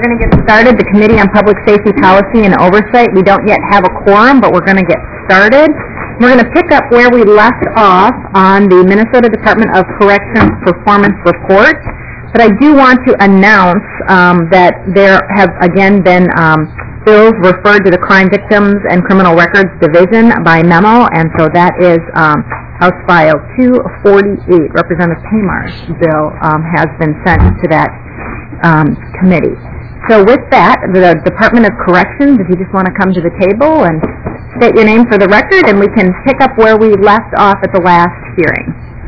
We're going to get started. The Committee on Public Safety Policy and Oversight. We don't yet have a quorum, but we're going to get started. We're going to pick up where we left off on the Minnesota Department of Corrections Performance Report. But I do want to announce that there have again been bills referred to the Crime Victims and Criminal Records Division by memo, and so that is House File 248. Representative Paymar's bill has been sent to that committee. So with that, the Department of Corrections, if you just want to come to the table and state your name for the record, and we can pick up where we left off at the last hearing.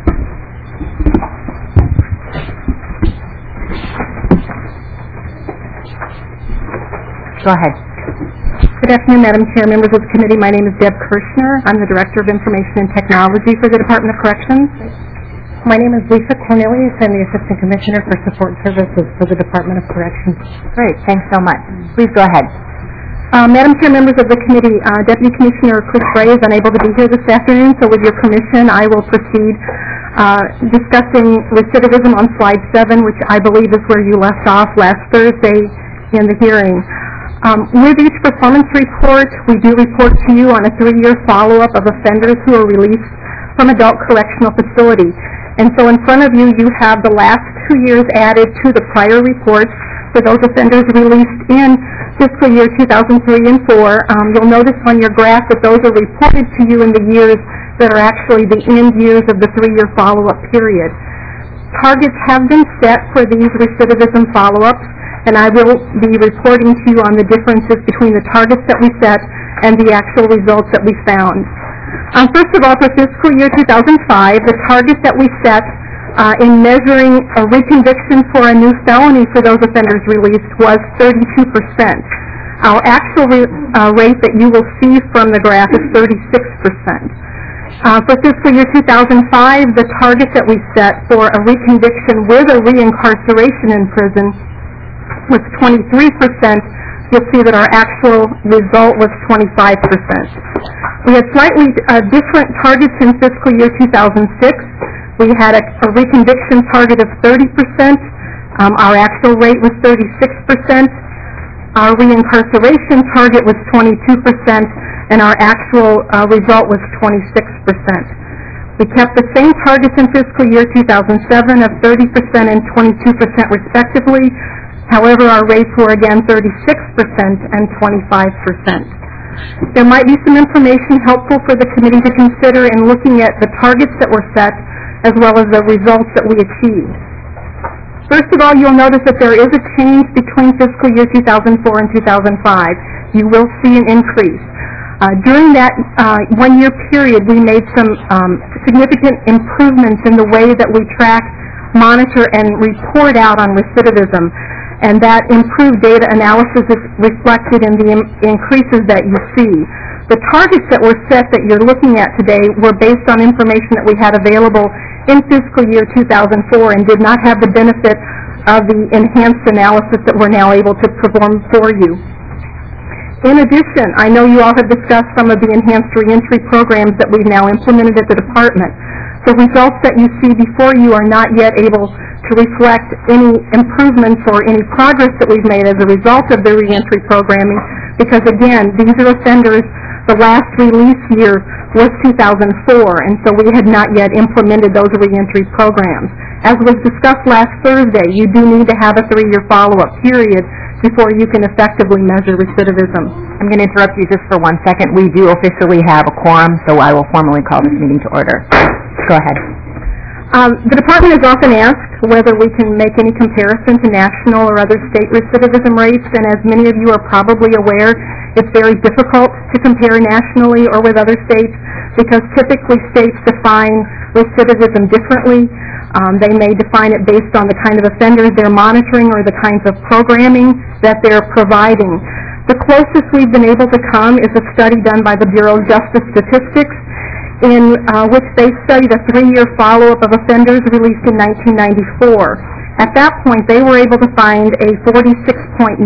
Go ahead. Good afternoon, Madam Chair, members of the committee. My name is Deb Kirshner. I'm the Director of Information and Technology for the Department of Corrections. My name is Lisa Cornelius. I'm the Assistant Commissioner for Support Services for the Department of Corrections. Great. Thanks so much. Please go ahead. Madam Chair, members of the committee, Deputy Commissioner Chris Ray is unable to be here this afternoon, so with your permission, I will proceed discussing recidivism on slide 7, which I believe is where you left off last Thursday in the hearing. With each performance report, we do report to you on a 3-year follow-up of offenders who are released from adult correctional facility. And so in front of you, you have the last 2 years added to the prior reports for those offenders released in fiscal year 2003 and 4. You'll notice on your graph that those are reported to you in the years that are actually the end years of the 3-year follow-up period. Targets have been set for these recidivism follow-ups, and I will be reporting to you on the differences between the targets that we set and the actual results that we found. First of all, for fiscal year 2005, the target that we set in measuring a reconviction for a new felony for those offenders released was 32%. Our actual rate that you will see from the graph is 36%. For fiscal year 2005, the target that we set for a reconviction with a reincarceration in prison was 23%. You'll see that our actual result was 25%. We had slightly different targets in fiscal year 2006. We had a reconviction target of 30%. Our actual rate was 36%. Our reincarceration target was 22%, and our actual result was 26%. We kept the same targets in fiscal year 2007 of 30% and 22% respectively. However, our rates were again 36% and 25%. There might be some information helpful for the committee to consider in looking at the targets that were set as well as the results that we achieved. First of all, you'll notice that there is a change between fiscal year 2004 and 2005. You will see an increase. During that 1-year period, we made some significant improvements in the way that we track, monitor, and report out on recidivism. And that improved data analysis is reflected in the increases that you see. The targets that were set that you're looking at today were based on information that we had available in fiscal year 2004 and did not have the benefit of the enhanced analysis that we're now able to perform for you. In addition, I know you all have discussed some of the enhanced reentry programs that we've now implemented at the department. The results that you see before you are not yet able to reflect any improvements or any progress that we've made as a result of the reentry programming, because again, these are offenders, the last release year was 2004, and so we had not yet implemented those reentry programs. As was discussed last Thursday, you do need to have a 3-year follow-up period before you can effectively measure recidivism. I'm going to interrupt you just for 1 second. We do officially have a quorum, so I will formally call this meeting to order. Go ahead. The department is often asked whether we can make any comparison to national or other state recidivism rates, and as many of you are probably aware, it's very difficult to compare nationally or with other states because typically states define recidivism differently. They may define it based on the kind of offenders they're monitoring or the kinds of programming that they're providing. The closest we've been able to come is a study done by the Bureau of Justice Statistics, in which they studied a 3-year follow-up of offenders released in 1994. At that point, they were able to find a 46.9%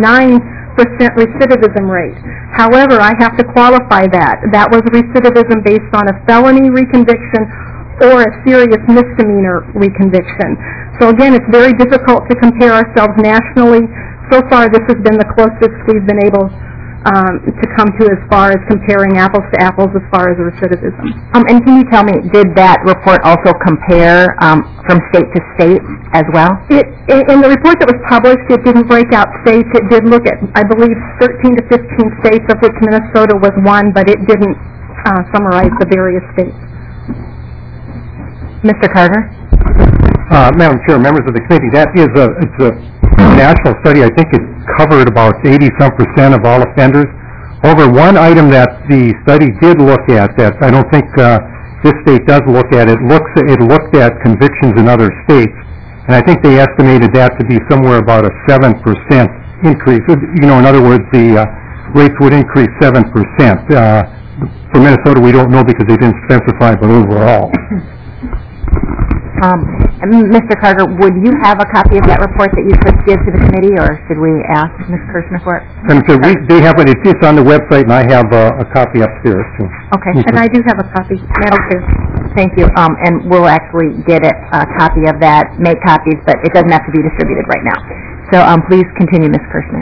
recidivism rate. However, I have to qualify that. That was recidivism based on a felony reconviction or a serious misdemeanor reconviction. So again, it's very difficult to compare ourselves nationally so far this has been the closest we've been able to come to as far as comparing apples to apples as far as recidivism. And can you tell me, did that report also compare from state to state as well? In the report that was published, it didn't break out states. It did look at, I believe, 13 to 15 states, of which Minnesota was one, but it didn't summarize the various states. Mr. Carter? Madam Chair, members of the committee, it's a national study. I think it covered about 80-some% of all offenders. However, one item that the study did look at that I don't think this state does look at, it looked at convictions in other states, and I think they estimated that to be somewhere about a 7% increase. In other words, the rates would increase 7%. For Minnesota, we don't know because they didn't specify, but overall. Mr. Carter, would you have a copy of that report that you could give to the committee, or should we ask Ms. Kirshner for it? And so they have it. It's on the website, and I have a copy upstairs, too. Okay. And I do have a copy, Madam Chair. Thank you. And we'll actually get a copy of that, make copies, but it doesn't have to be distributed right now. So please continue, Ms. Kirshner.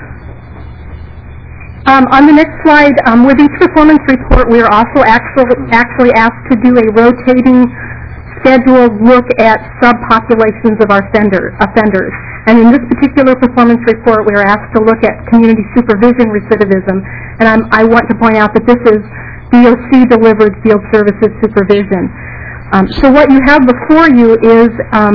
On the next slide, with each performance report, we are also actually asked to do a rotating scheduled look at subpopulations of our offenders. And in this particular performance report, we are asked to look at community supervision recidivism. And I want to point out that this is DOC-delivered field services supervision. So what you have before you is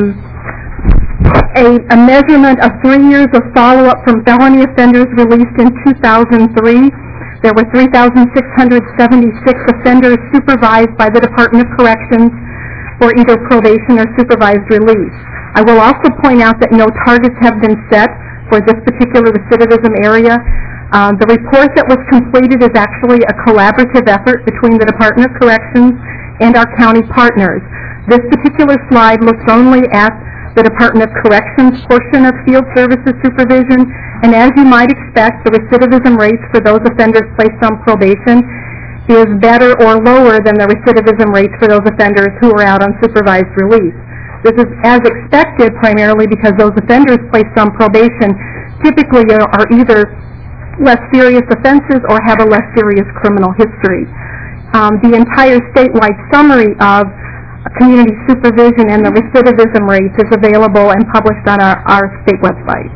a measurement of 3 years of follow-up from felony offenders released in 2003. There were 3,676 offenders supervised by the Department of Corrections for either probation or supervised release. I will also point out that no targets have been set for this particular recidivism area. The report that was completed is actually a collaborative effort between the Department of Corrections and our county partners. This particular slide looks only at the Department of Corrections portion of field services supervision, and as you might expect, the recidivism rates for those offenders placed on probation is better or lower than the recidivism rates for those offenders who are out on supervised release. This is as expected primarily because those offenders placed on probation typically are either less serious offenses or have a less serious criminal history. The entire statewide summary of community supervision and the recidivism rates is available and published on our state website.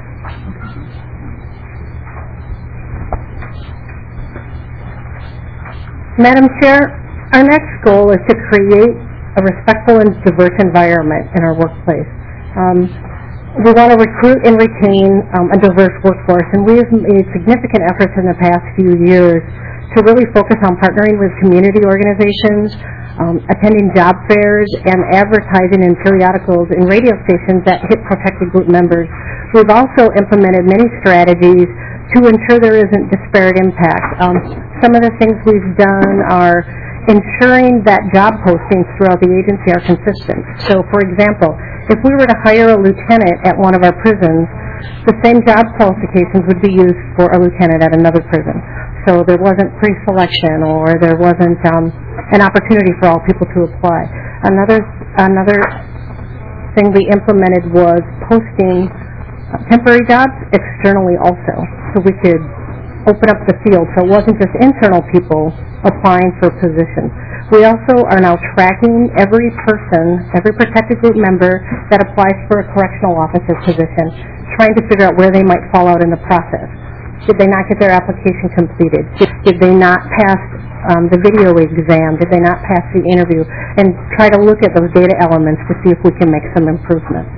Madam Chair, our next goal is to create a respectful and diverse environment in our workplace. We want to recruit and retain a diverse workforce, and we have made significant efforts in the past few years to really focus on partnering with community organizations, attending job fairs, and advertising in periodicals and radio stations that hit protected group members. We've also implemented many strategies to ensure there isn't disparate impact. Some of the things we've done are ensuring that job postings throughout the agency are consistent. So, for example, if we were to hire a lieutenant at one of our prisons, the same job qualifications would be used for a lieutenant at another prison. So there wasn't pre-selection, or there wasn't an opportunity for all people to apply. Another thing we implemented was posting temporary jobs externally also, so we could open up the field, so it wasn't just internal people applying for positions. We also are now tracking every person, every protected group member that applies for a correctional officer position, trying to figure out where they might fall out in the process. Did they not get their application completed? Did they not pass the video exam? Did they not pass the interview? And try to look at those data elements to see if we can make some improvements.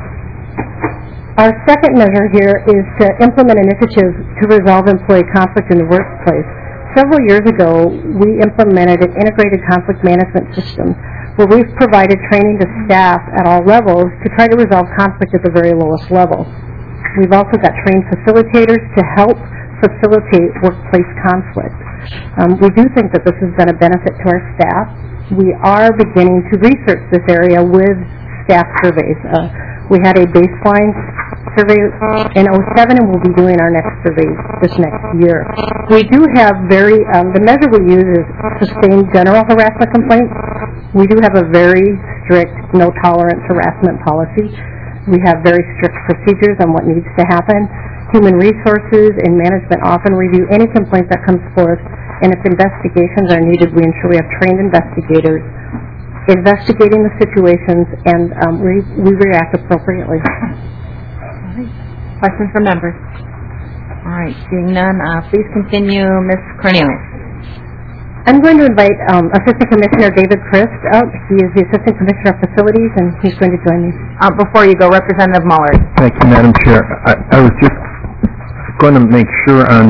Our second measure here is to implement initiatives to resolve employee conflict in the workplace. Several years ago, we implemented an integrated conflict management system where we've provided training to staff at all levels to try to resolve conflict at the very lowest level. We've also got trained facilitators to help facilitate workplace conflict. We do think that this has been a benefit to our staff. We are beginning to research this area with staff surveys. We had a baseline survey in 2007, and we'll be doing our next survey this next year. We do have the measure we use is sustained general harassment complaints. We do have a very strict no-tolerance harassment policy. We have very strict procedures on what needs to happen. Human resources and management often review any complaint that comes forth, and if investigations are needed, we ensure we have trained investigators investigating the situations, and we react appropriately. Questions from members? All right, seeing none, please continue, Ms. Cornelius. I'm going to invite Assistant Commissioner David Christ up. He is the Assistant Commissioner of Facilities, and he's going to join me. Before you go, Representative Muller. Thank you, Madam Chair. I was just going to make sure on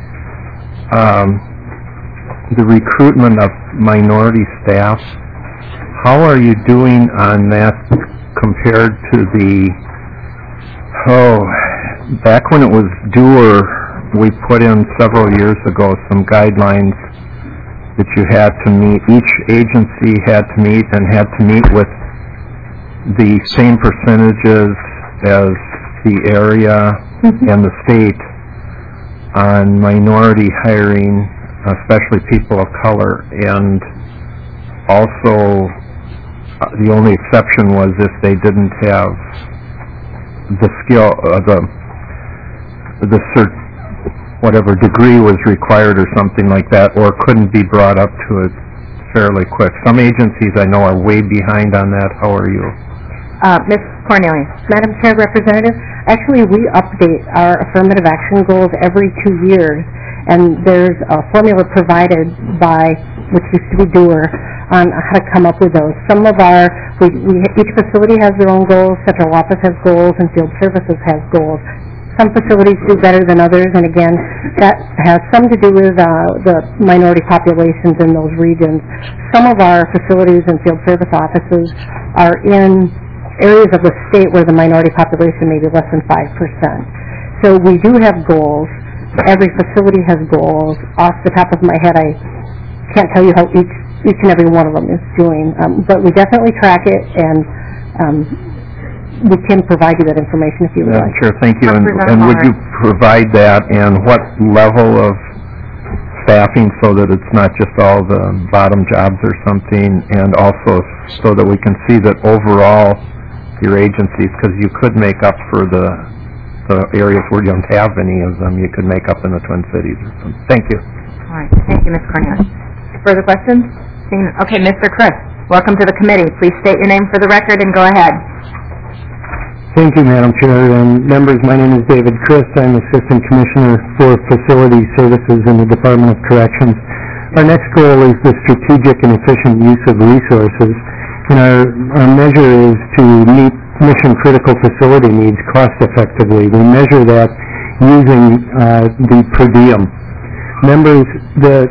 the recruitment of minority staff. How are you doing on that compared to back when it was Doer, we put in several years ago some guidelines that you had to meet, each agency had to meet with the same percentages as the area and the state on minority hiring, especially people of color, and also the only exception was if they didn't have the skill, whatever degree was required or something like that, or couldn't be brought up to it fairly quick. Some agencies I know are way behind on that. How are you? Ms. Cornelius. Madam Chair, Representative, actually we update our affirmative action goals every 2 years, and there's a formula provided by, which used to be Doer, on how to come up with those. Some of each facility has their own goals, central office has goals, and field services has goals. Some facilities do better than others, and again, that has some to do with the minority populations in those regions. Some of our facilities and field service offices are in areas of the state where the minority population may be less than 5%. So we do have goals. Every facility has goals. Off the top of my head, I can't tell you how each and every one of them is doing, but we definitely track it, and we can provide you that information if you would like. Sure, thank you. And would you provide that, and what level of staffing, so that it's not just all the bottom jobs or something, and also so that we can see that overall your agencies, because you could make up for the areas where you don't have any of them, you could make up in the Twin Cities or something. Thank you. All right, thank you, Ms. Cornelius. Further questions? Okay, Mr. Chris, welcome to the committee. Please state your name for the record and go ahead. Thank you, Madam Chair. And members, my name is David Christ. I'm Assistant Commissioner for Facility Services in the Department of Corrections. Our next goal is the strategic and efficient use of resources. And our measure is to meet mission-critical facility needs cost-effectively. We measure that using the per diem. Members, the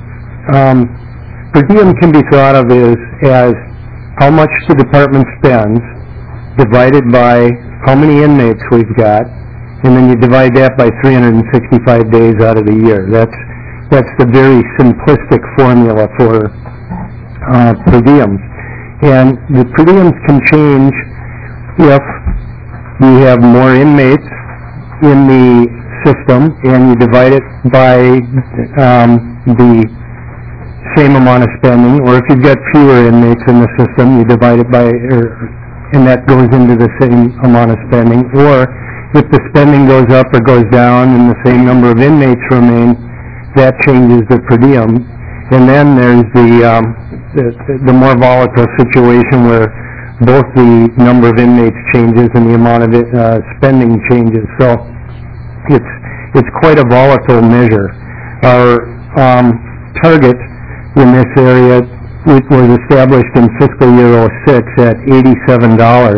per diem can be thought of as how much the department spends divided by how many inmates we've got, and then you divide that by 365 days out of the year. That's the very simplistic formula for per diems. And the per diems can change if you have more inmates in the system and you divide it by the same amount of spending, or if you've got fewer inmates in the system, you divide it by, and that goes into the same amount of spending, or if the spending goes up or goes down and the same number of inmates remain, that changes the per diem. And then there's the more volatile situation where both the number of inmates changes and the amount of spending changes. So it's quite a volatile measure. Our target in this area was established in fiscal year 06 at $87.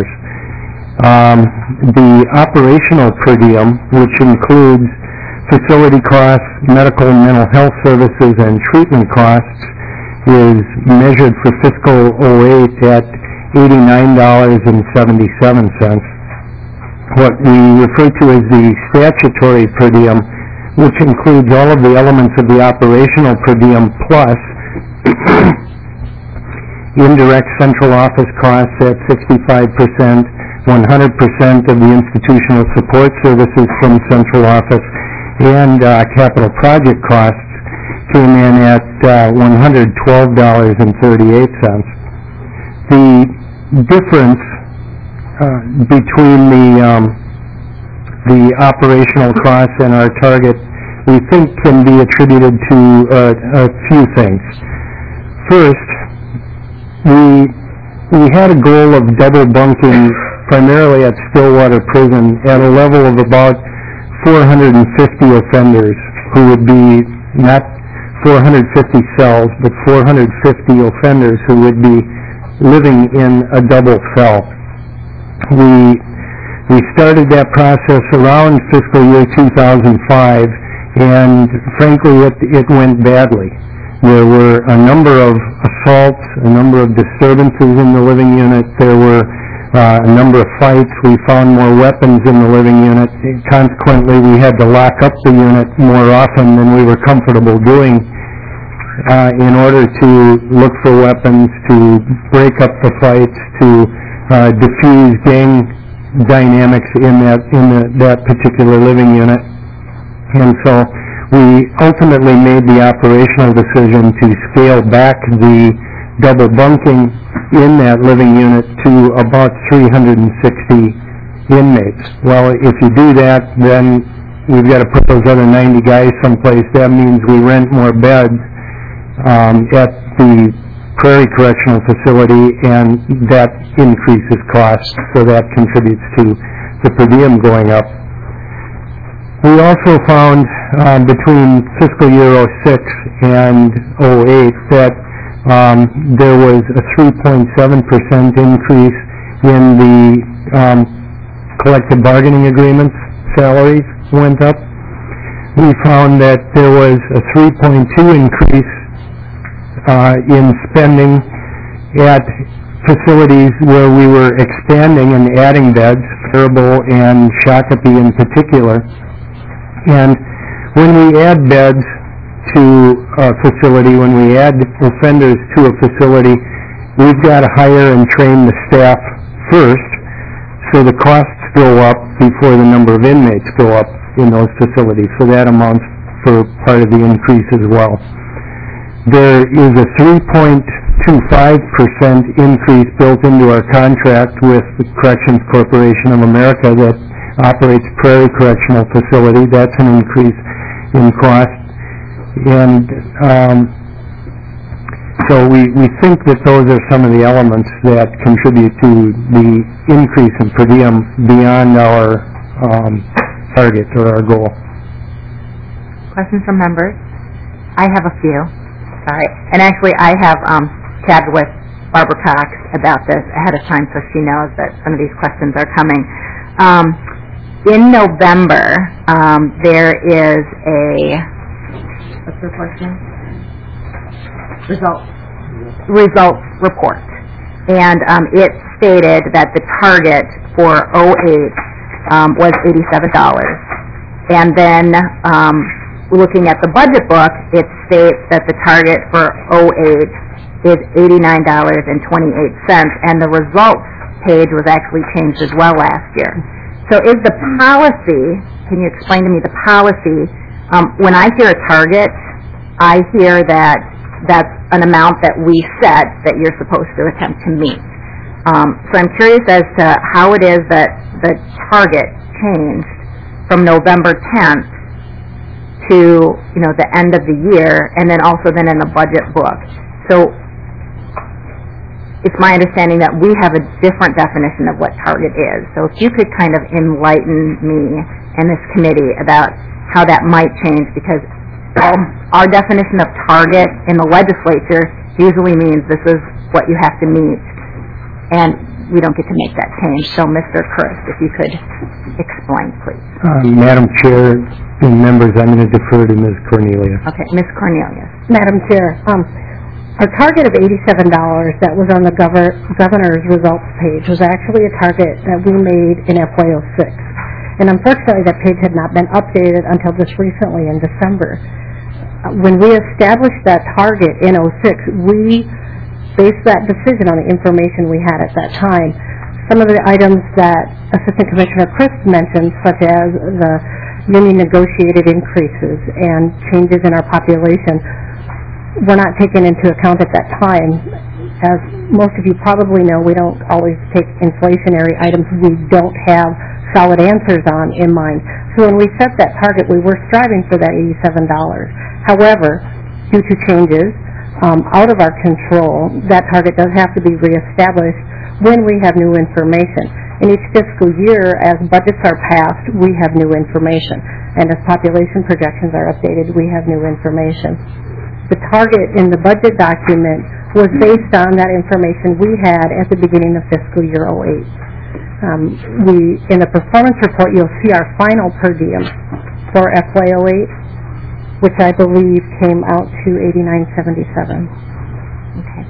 The operational per diem, which includes facility costs, medical and mental health services, and treatment costs, is measured for fiscal 08 at $89.77. What we refer to as the statutory per diem, which includes all of the elements of the operational per diem plus indirect central office costs at 65%, 100% of the institutional support services from central office, and capital project costs came in at $112.38. The difference between the operational costs and our target, we think can be attributed to a few things. First, we had a goal of double bunking primarily at Stillwater Prison at a level of about 450 offenders who would be not 450 cells, but 450 offenders who would be living in a double cell. We started that process around fiscal year 2005, and frankly, it went badly. There were a number of assaults, a number of disturbances in the living unit. There were a number of fights. We found more weapons in the living unit. Consequently, we had to lock up the unit more often than we were comfortable doing in order to look for weapons, to break up the fights, to diffuse gang dynamics in that particular living unit. And so we ultimately made the operational decision to scale back the double bunking in that living unit to about 360 inmates. Well, if you do that, then we've got to put those other 90 guys someplace. That means we rent more beds at the Prairie Correctional Facility, and that increases costs, so that contributes to the per diem going up. We also found between fiscal year 06 and 08 that there was a 3.7% increase in the collective bargaining agreements. Salaries went up. We found that there was a 3.2 increase in spending at facilities where we were expanding and adding beds, Faribault and Shakopee in particular. And when we add beds to a facility, when we add offenders to a facility, we've got to hire and train the staff first, so the costs go up before the number of inmates go up in those facilities. So that amounts for part of the increase as well. There is a 3.25% increase built into our contract with the Corrections Corporation of America that operates Prairie Correctional Facility. That's an increase in cost. And so we think that those are some of the elements that contribute to the increase in per diem beyond our target or our goal. Questions from members? I have a few. Sorry. And actually, I have chatted with Barbara Cox about this ahead of time, so she knows that some of these questions are coming. In November, there is a, what's the question? Results report. And it stated that the target for 08 was $87. And then looking at the budget book, it states that the target for 08 is $89.28, and the results page was actually changed as well last year. So is the policy, can you explain to me the policy, when I hear a target, I hear that that's an amount that we set that you're supposed to attempt to meet. So I'm curious as to how it is that the target changed from November 10th to, the end of the year, and then also then in the budget book. So it's my understanding that we have a different definition of what target is. So if you could kind of enlighten me and this committee about how that might change, because our definition of target in the legislature usually means this is what you have to meet, and we don't get to make that change. So Mr. Christ, if you could explain, please. Madam Chair and members, I'm going to defer to Ms. Cornelius. Okay, Ms. Cornelius. Madam Chair, our target of $87 that was on the governor's results page was actually a target that we made in FY06. And unfortunately, that page had not been updated until just recently in December. When we established that target in 06, we based that decision on the information we had at that time. Some of the items that Assistant Commissioner Christ mentioned, such as the union negotiated increases and changes in our population, were not taken into account at that time. as most of you probably know, we don't always take inflationary items we don't have solid answers on in mind. So when we set that target, we were striving for that $87. However, due to changes out of our control, that target does have to be reestablished when we have new information. In each fiscal year, as budgets are passed, we have new information. And as population projections are updated, we have new information. The target in the budget document was based on that information we had at the beginning of fiscal year 08. In the performance report, you'll see our final per diem for FY 08, which I believe came out to $89.77. Okay.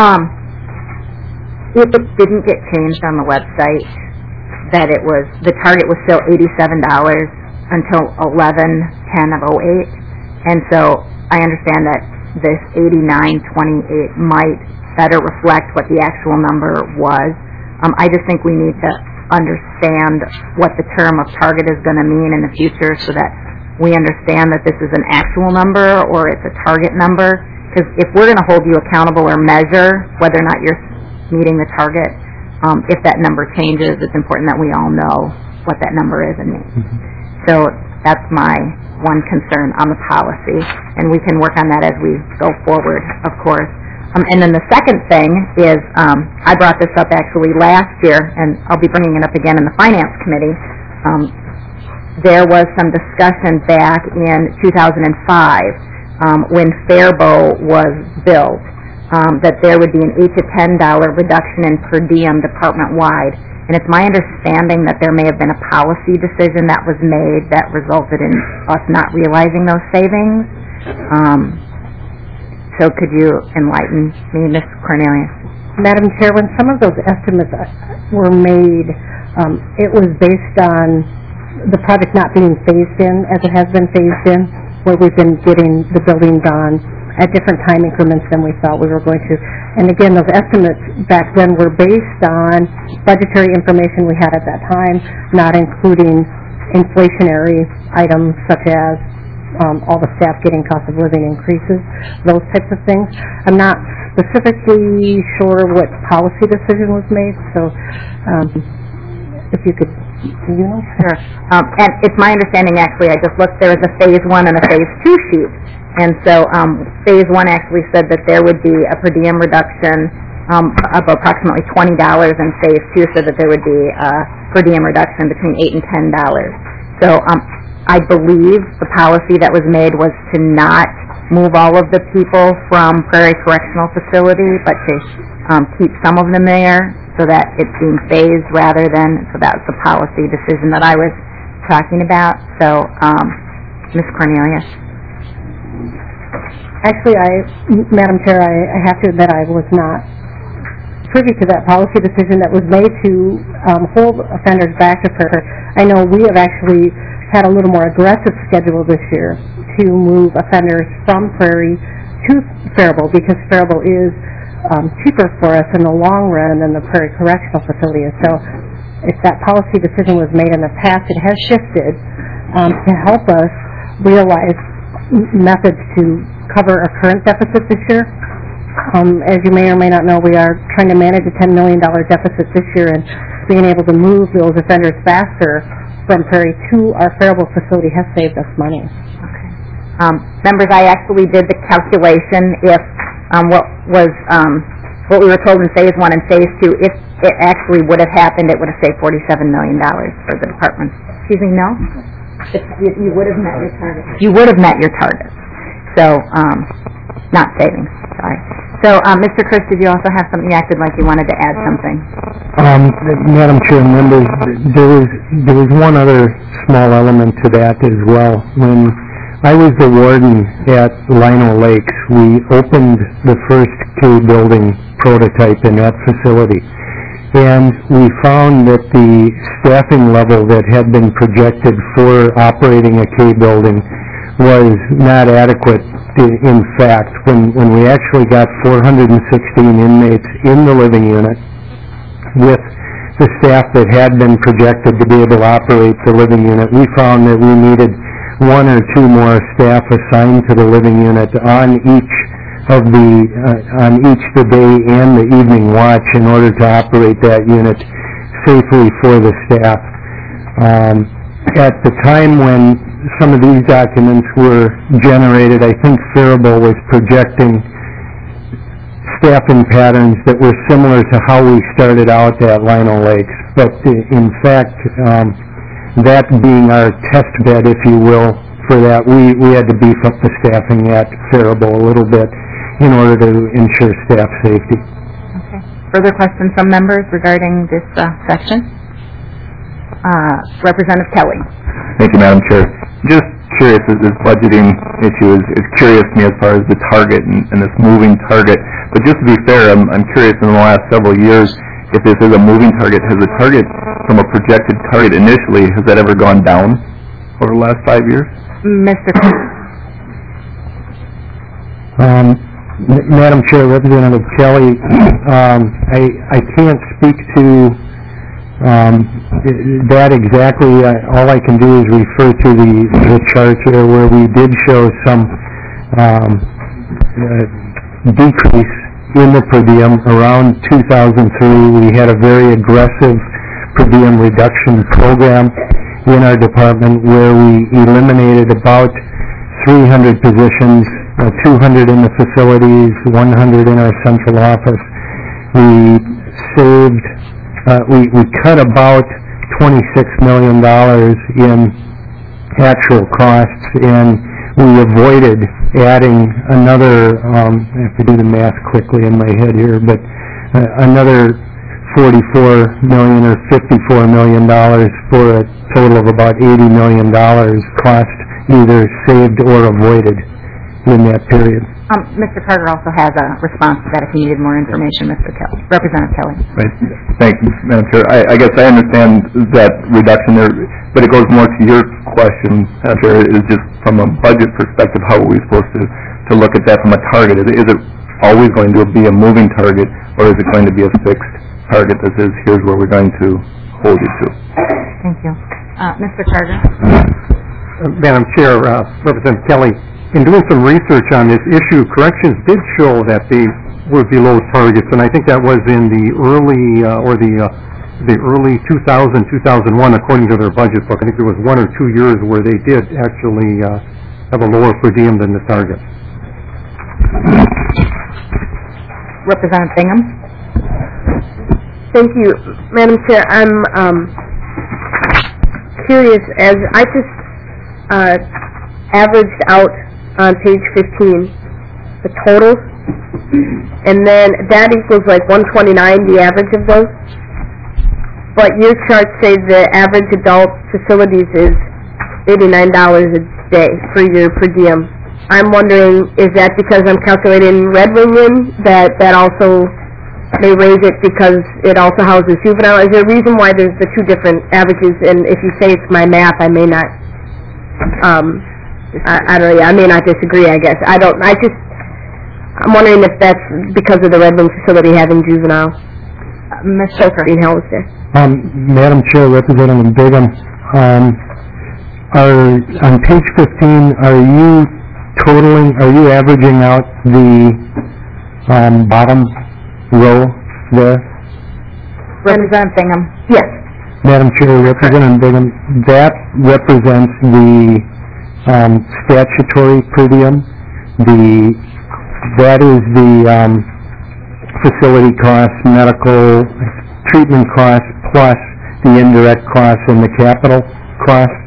It didn't get changed on the website, that it was, the target was still $87 until 11/10 of 08, and so I understand that this $89.28 might better reflect what the actual number was. I just think we need to understand what the term of target is going to mean in the future so that we understand that this is an actual number or it's a target number. Because if we're going to hold you accountable or measure whether or not you're meeting the target, if that number changes, it's important that we all know what that number is and means. So that's my one concern on the policy, and we can work on that as we go forward, of course. And then the second thing is, I brought this up actually last year, and I'll be bringing it up again in the Finance Committee. There was some discussion back in 2005 when Faribault was built, that there would be an $8 to $10 reduction in per diem department-wide. And it's my understanding that there may have been a policy decision that was made that resulted in us not realizing those savings. So could you enlighten me, Ms. Cornelius? Madam Chair, when some of those estimates were made, it was based on the project not being phased in as it has been phased in, where we've been getting the building done at different time increments than we thought we were going to. And again, those estimates back then were based on budgetary information we had at that time, not including inflationary items such as all the staff getting cost of living increases, those types of things. I'm not specifically sure what policy decision was made, so if you could, do you know? Sure. And it's my understanding, actually, I just looked, there was a Phase 1 and a Phase 2 sheet. And so Phase 1 actually said that there would be a per diem reduction of approximately $20, and Phase 2 said that there would be a per diem reduction between $8 and $10. So I believe the policy that was made was to not move all of the people from Prairie Correctional Facility, but to keep some of them there so that it's being phased rather than, so that was the policy decision that I was talking about. So, Ms. Cornelius. Actually, Madam Chair, I have to admit I was not privy to that policy decision that was made to hold offenders back to Prairie. I know we have actually had a little more aggressive schedule this year to move offenders from Prairie to Faribault, because Faribault is cheaper for us in the long run than the Prairie Correctional Facility is. So if that policy decision was made in the past, it has shifted to help us realize methods to cover our current deficit this year. As you may or may not know, we are trying to manage a $10 million deficit this year, and being able to move those offenders faster from Prairie to our Faribault facility has saved us money. Okay. Members, I actually did the calculation if what we were told in Phase 1 and Phase 2, if it actually would have happened, it would have saved $47 million for the department. Excuse me, no? You would have met your target. You would have met your target. So, not savings, sorry. So, Mr. Chris, did you also have something you acted like you wanted to add something? Madam Chair, members, there was one other small element to that as well. When I was the warden at Lino Lakes, we opened the first K building prototype in that facility. And we found that the staffing level that had been projected for operating a K building was not adequate. In fact, when we actually got 416 inmates in the living unit with the staff that had been projected to be able to operate the living unit, we found that we needed one or two more staff assigned to the living unit on each of on each the day and the evening watch in order to operate that unit safely for the staff. At the time when some of these documents were generated, I think Faribault was projecting staffing patterns that were similar to how we started out at Lino Lakes. But in fact, that being our test bed, if you will, for that, we had to beef up the staffing at Faribault a little bit in order to ensure staff safety. Okay. Further questions from members regarding this section? Representative Kelly. Thank you, Madam Chair. Just curious, this budgeting issue is curious to me as far as the target and this moving target. But just to be fair, I'm curious in the last several years, if this is a moving target, has the target from a projected target initially, has that ever gone down over the last 5 years? Mr. Madam Chair, Representative Kelly, I can't speak to that exactly. All I can do is refer to the chart here where we did show some decrease in the per diem. Around 2003, we had a very aggressive per diem reduction program in our department where we eliminated about 300 positions, 200 in the facilities, 100 in our central office. We saved, we cut about $26 million in actual costs, and we avoided adding another, I have to do the math quickly in my head here, but another $44 million or $54 million for a total of about $80 million cost either saved or avoided in that period. Mr. Carter also has a response to that if you needed more information, Mr. Kelly. Representative Kelly. Right. Thank you, Madam Chair. I guess I understand that reduction there, but it goes more to your question, Madam Chair, is just from a budget perspective, how are we supposed to look at that from a target? Is it always going to be a moving target, or is it going to be a fixed target that says, here's where we're going to hold you to? Thank you. Mr. Carter. Madam Chair, Representative Kelly, in doing some research on this issue, corrections did show that they were below targets, and I think that was in the early the early 2000, 2001, according to their budget book. I think there was 1 or 2 years where they did actually have a lower per diem than the target. Representative Bingham. Thank you, Madam Chair. I'm curious, as I just averaged out on page 15 the totals, and then that equals like 129, the average of those. But your charts say the average adult facilities is $89 a day for your per diem. I'm wondering, is that because I'm calculating Red Wing in, that also may raise it because it also houses juvenile? Is there a reason why there's the two different averages? And if you say it's my math, I may not, I don't know, I may not disagree, I guess. I'm wondering if that's because of the Red Wing facility having juvenile. Ms. Stoker. Being housed there. Madam Chair, Representative Bingham, on page 15, are you averaging out the bottom row there? Representative Bingham. Yes. Madam Chair, Representative Bingham, that represents the statutory per diem. That is the facility costs, medical treatment costs, plus the indirect costs and the capital costs.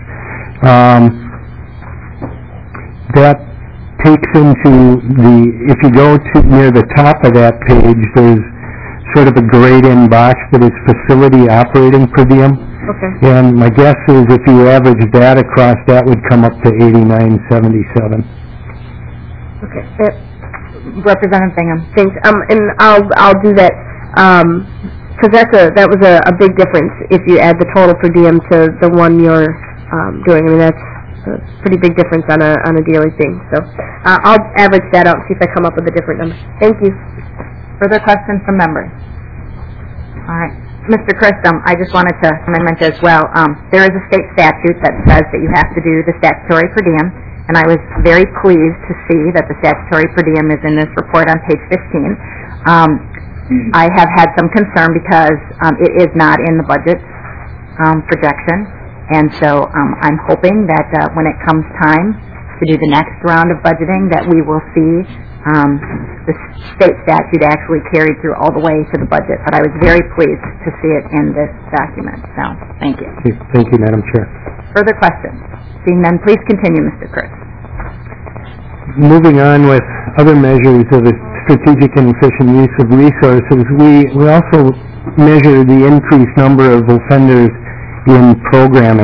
That takes into if you go to near the top of that page, there's sort of a grayed-in box that is facility operating per diem. Okay. And my guess is if you average that across, that would come up to $89.77. Okay. Representative Bingham. Thanks. And I'll do that because that was a big difference if you add the total per diem to the one you're doing. I mean, that's a pretty big difference on a daily thing. So I'll average that out and see if I come up with a different number. Thank you. Further questions from members? All right. Mr. Christum, I just wanted to amendment as well. There is a state statute that says that you have to do the statutory per diem, and I was very pleased to see that the statutory per diem is in this report on page 15. I have had some concern because it is not in the budget projection, and so I'm hoping that when it comes time to do the next round of budgeting, that we will see the state statute actually carried through all the way to the budget. But I was very pleased to see it in this document. So, thank you. Thank you, Madam Chair. Further questions? Seeing none, please continue, Mr. Chris. Moving on with other measures of the strategic and efficient use of resources, we also measure the increased number of offenders in programming.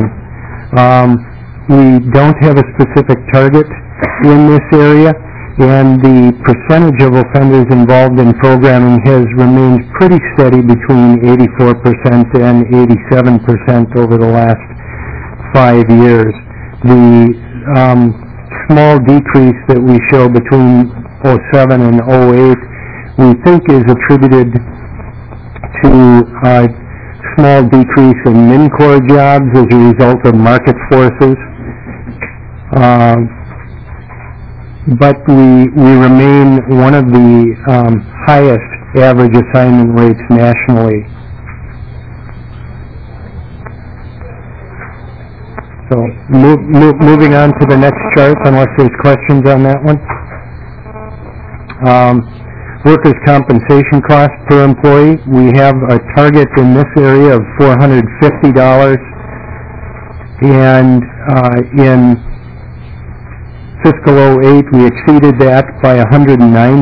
We don't have a specific target in this area, and the percentage of offenders involved in programming has remained pretty steady between 84% and 87% over the last 5 years. The small decrease that we show between 07 and 08 we think is attributed to a small decrease in MNCOR jobs as a result of market forces. But we remain one of the highest average assignment rates nationally. So moving on to the next chart, unless there's questions on that one. Workers' compensation cost per employee, we have a target in this area of $450, and in fiscal 08 we exceeded that by $109.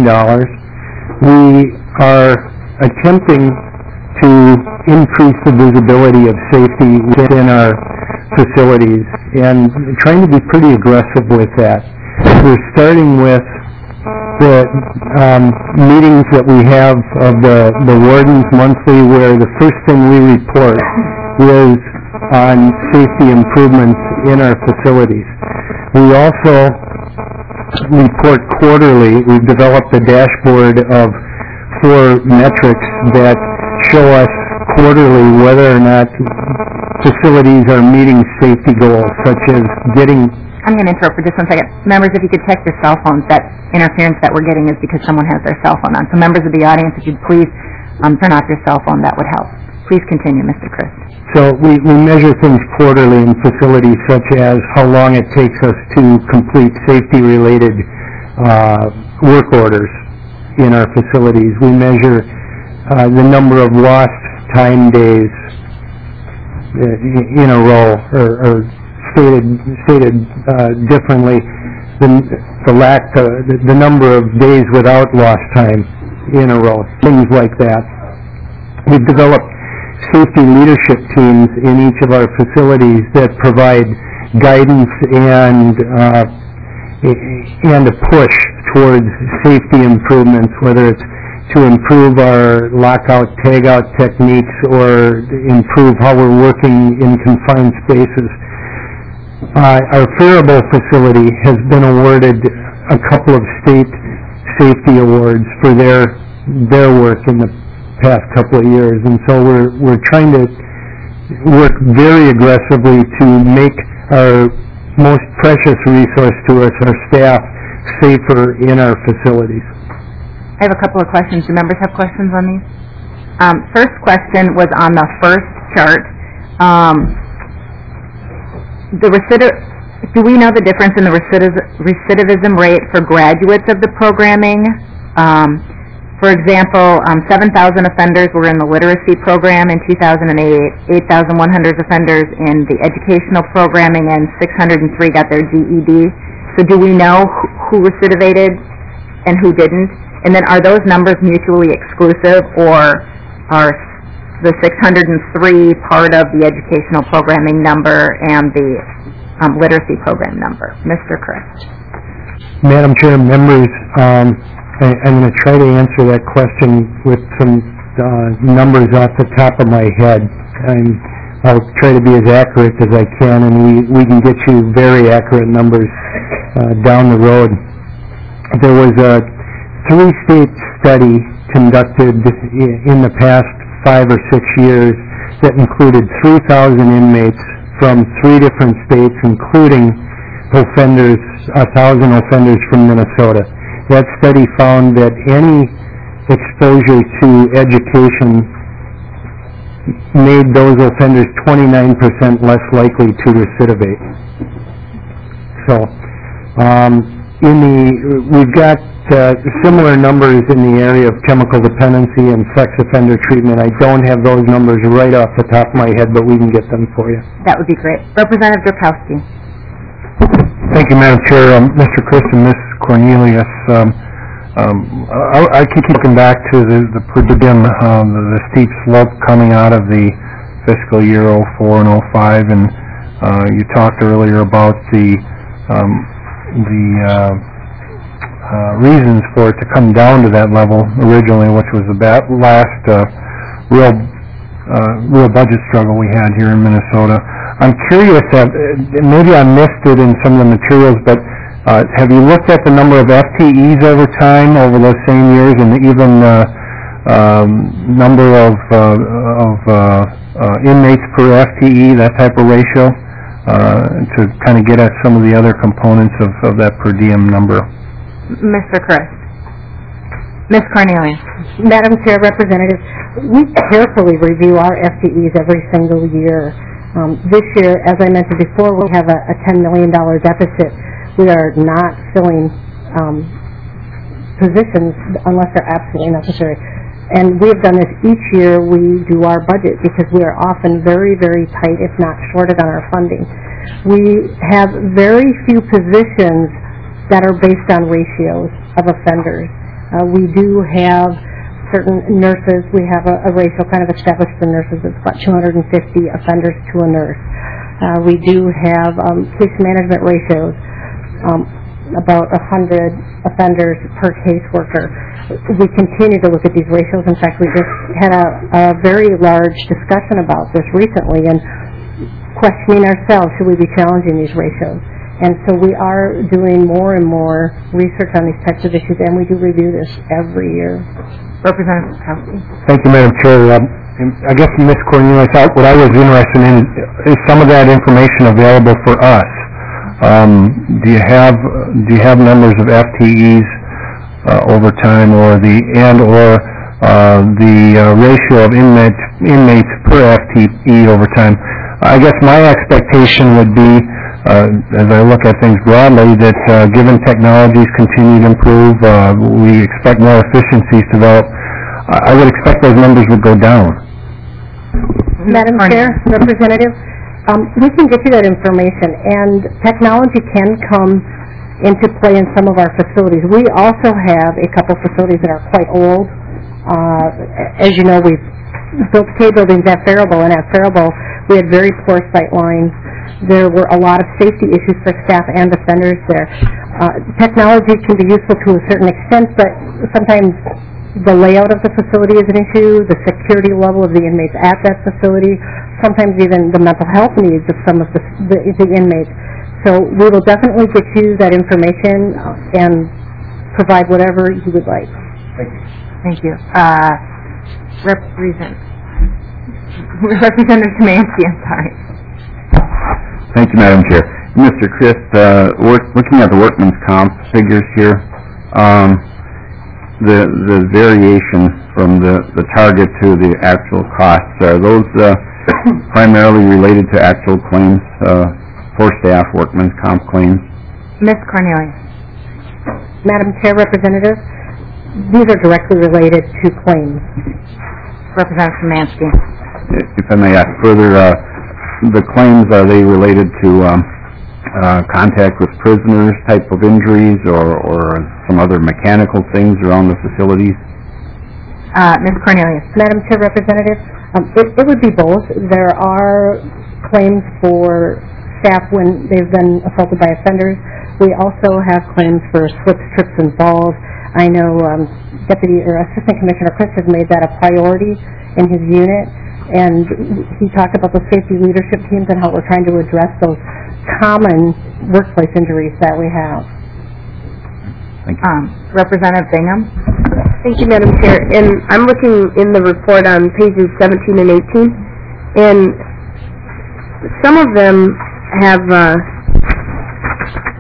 We are attempting to increase the visibility of safety within our facilities and trying to be pretty aggressive with that. We're starting with the meetings that we have of the wardens monthly, where the first thing we report is on safety improvements in our facilities. We also report quarterly. We've developed a dashboard of 4 metrics that show us quarterly whether or not facilities are meeting safety goals, such as getting... I'm going to interrupt for just 1 second. Members, if you could check your cell phones, that interference that we're getting is because someone has their cell phone on. So members of the audience, if you'd please turn off your cell phone, that would help. Please continue, Mr. Chris. So we measure things quarterly in facilities, such as how long it takes us to complete safety-related work orders in our facilities. We measure the number of lost time days in a row, or stated differently, the number of days without lost time in a row, things like that. We've developed safety leadership teams in each of our facilities that provide guidance and a push towards safety improvements, whether it's to improve our lockout, tagout techniques or improve how we're working in confined spaces. Our Faribault facility has been awarded a couple of state safety awards for their work in the past couple of years, and so we're trying to work very aggressively to make our most precious resource to us, our staff, safer in our facilities. I have a couple of questions. Do members have questions on these? First question was on the first chart. Do we know the difference in the recidivism rate for graduates of the programming? For example, 7,000 offenders were in the literacy program in 2008, 8,100 offenders in the educational programming, and 603 got their GED. So do we know who recidivated and who didn't? And then are those numbers mutually exclusive, or are the 603 part of the educational programming number and the literacy program number? Mr. Chris. Madam Chair, members, I'm going to try to answer that question with some numbers off the top of my head. I'll try to be as accurate as I can, and we can get you very accurate numbers down the road. There was a 3-state study conducted in the past 5 or 6 years that included 3,000 inmates from 3 different states, including offenders, 1,000 offenders from Minnesota. That study found that any exposure to education made those offenders 29% less likely to recidivate. So, we've got similar numbers in the area of chemical dependency and sex offender treatment. I don't have those numbers right off the top of my head, but we can get them for you. That would be great. Representative Drapkowski. Thank you, Madam Chair. Mr. Chris and Ms. Cornelius, I keep looking back to the per diem, the steep slope coming out of the fiscal year 04 and 05, and you talked earlier about the reasons for it to come down to that level originally, which was the last real budget struggle we had here in Minnesota. I'm curious, maybe I missed it in some of the materials, but have you looked at the number of FTEs over time over those same years, and even number of inmates per FTE, that type of ratio, to kind of get at some of the other components of that per diem number? Mr. Chris. Ms. Cornelius. Madam Chair, Representative, we carefully review our FTEs every single year. This year, as I mentioned before, we have a $10 million deficit. We are not filling positions unless they're absolutely necessary. And we have done this each year. We do our budget because we are often very, very tight, if not shorted on our funding. We have very few positions that are based on ratios of offenders. We do have certain nurses. We have a ratio kind of established for nurses. It's about 250 offenders to a nurse. We do have case management ratios, about 100 offenders per caseworker. We continue to look at these ratios. In fact, we just had a very large discussion about this recently and questioning ourselves, should we be challenging these ratios? And so we are doing more and more research on these types of issues, and we do review this every year. Representative Drapkowski. Thank you, Madam Chair. I guess, Ms. Cornelius, what I was interested in is some of that information available for us. Do you have numbers of FTEs over time, or the ratio of inmates per FTE over time? I guess my expectation would be, as I look at things broadly, that given technologies continue to improve, we expect more efficiencies to develop. I would expect those numbers would go down. Madam Chair, Representative, we can get you that information, and technology can come into play in some of our facilities. We also have a couple facilities that are quite old. As you know, we've built K buildings at Faribault, and at Faribault we had very poor sight lines. There were a lot of safety issues for staff and offenders there. Technology can be useful to a certain extent, but sometimes the layout of the facility is an issue, the security level of the inmates at that facility, sometimes even the mental health needs of some of the inmates. So we will definitely get you that information and provide whatever you would like. Thank you. Thank you. Representative Szymanski, I'm sorry. Thank you, Madam Chair. Mr. Chris, looking at the workman's comp figures here, the variation from the target to the actual costs, are those primarily related to actual claims for staff workman's comp claims? Ms. Cornelius. Madam Chair, Representative, these are directly related to claims. Representative Szymanski. If I may ask further, the claims, are they related to contact with prisoners type of injuries or some other mechanical things around the facilities? Ms. Cornelius. Madam Chair, Representative, it would be both. There are claims for staff when they've been assaulted by offenders. We also have claims for slips, trips, and falls. I know Deputy or Assistant Commissioner Chris has made that a priority in his unit, and he talked about the safety leadership teams and how we're trying to address those common workplace injuries that we have. Thank you. Representative Bingham. Thank you, Madam Chair. And I'm looking in the report on pages 17 and 18, and some of them have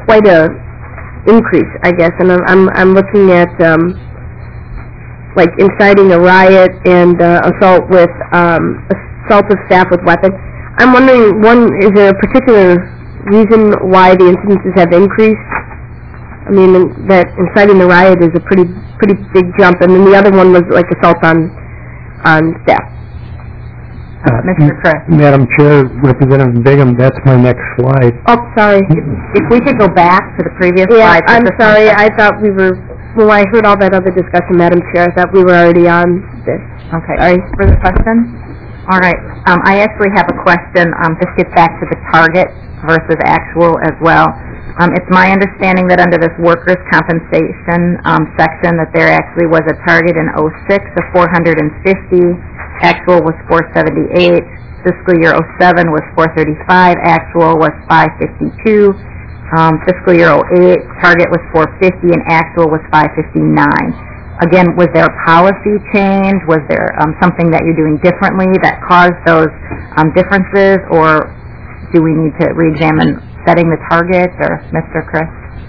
quite a increase, I guess, and I'm looking at, like inciting a riot and assault of staff with weapons. I'm wondering, one, is there a particular reason why the incidences have increased? I mean, that inciting the riot is a pretty big jump, and then the other one was like assault on staff. Mr. Chris. Madam Chair, Representative Bingham, that's my next slide. Oh, sorry. If we could go back to the previous slide. Yeah, I'm sorry. I thought we were, well, I heard all that other discussion, Madam Chair. I thought we were already on this. Okay. Sorry. Further questions? All right. I actually have a question. This gets back to the target versus actual as well. It's my understanding that under this workers' compensation section that there actually was a target in 06 of 450. Actual was 478. Fiscal year 07 was 435. Actual was 552. Fiscal year 08, target was 450 and actual was 559. Again, was there a policy change? Was there something that you're doing differently that caused those differences, or do we need to re-examine setting the target, or Mr. Chris?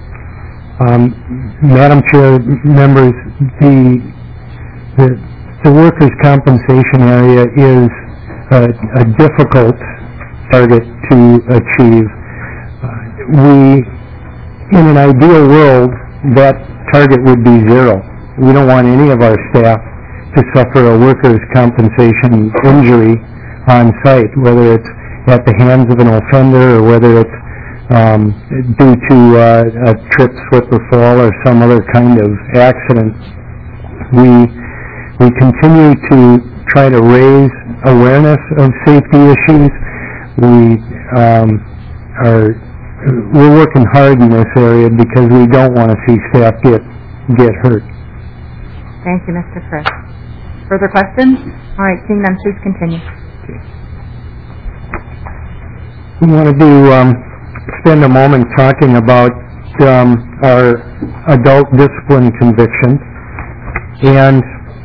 Madam Chair, members, the workers' compensation area is a difficult target to achieve. In an ideal world, that target would be zero. We don't want any of our staff to suffer a workers' compensation injury on site, whether it's at the hands of an offender or whether it's due to a trip, slip, or fall or some other kind of accident. We continue to try to raise awareness of safety issues. We're working hard in this area because we don't want to see staff get hurt. Thank you, Mr. Chris. Further questions? All right, seeing none, please continue. We want to spend a moment talking about our adult discipline convictions. And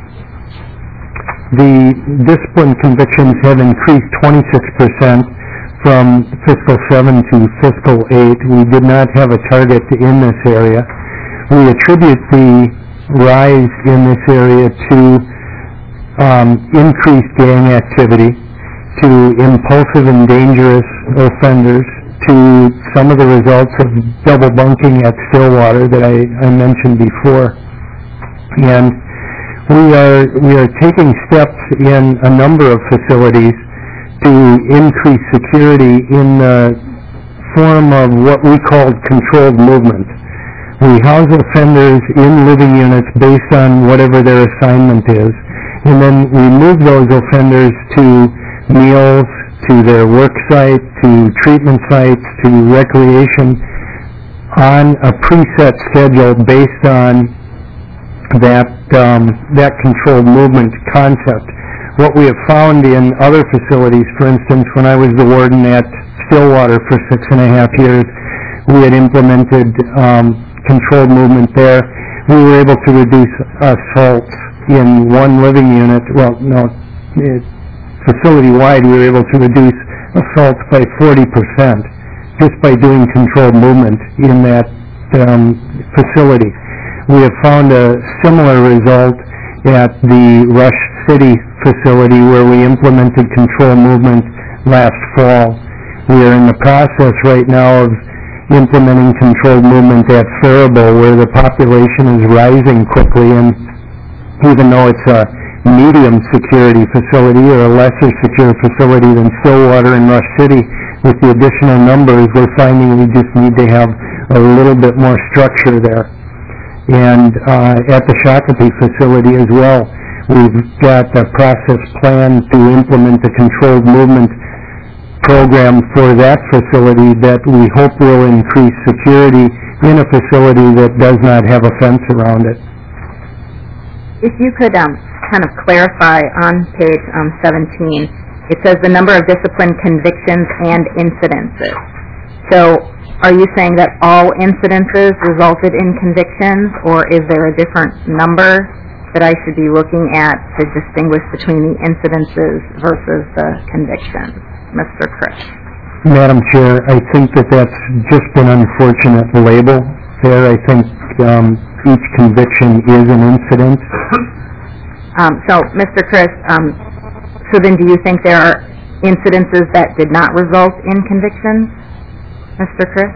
the discipline convictions have increased 26% from fiscal 7 to fiscal 8. We did not have a target in this area. We attribute the rise in this area to increased gang activity, to impulsive and dangerous offenders, to some of the results of double bunking at Stillwater that I mentioned before. And we are taking steps in a number of facilities to increase security in the form of what we call controlled movement. We house offenders in living units based on whatever their assignment is, and then we move those offenders to meals, to their work site, to treatment sites, to recreation on a preset schedule based on that controlled movement concept. What we have found in other facilities, for instance, when I was the warden at Stillwater for 6.5 years, we had implemented controlled movement there. We were able to reduce assaults in one living unit. Well, no, facility-wide, we were able to reduce assaults by 40% just by doing controlled movement in that facility. We have found a similar result at the Rush City facility where we implemented controlled movement last fall. We are in the process right now of implementing controlled movement at Faribault, where the population is rising quickly, and even though it's a medium security facility or a lesser secure facility than Stillwater and Rush City, with the additional numbers, we're finding we just need to have a little bit more structure there. And at the Shakopee facility as well, we've got a process plan to implement a controlled movement program for that facility that we hope will increase security in a facility that does not have a fence around it. If you could kind of clarify on page 17, it says the number of discipline convictions and incidences. So are you saying that all incidences resulted in convictions, or is there a different number that I should be looking at to distinguish between the incidences versus the convictions? Mr. Chris. Madam Chair, I think that's just an unfortunate label there. I think each conviction is an incident. So, Mr. Chris, so then do you think there are incidences that did not result in convictions, Mr. Chris?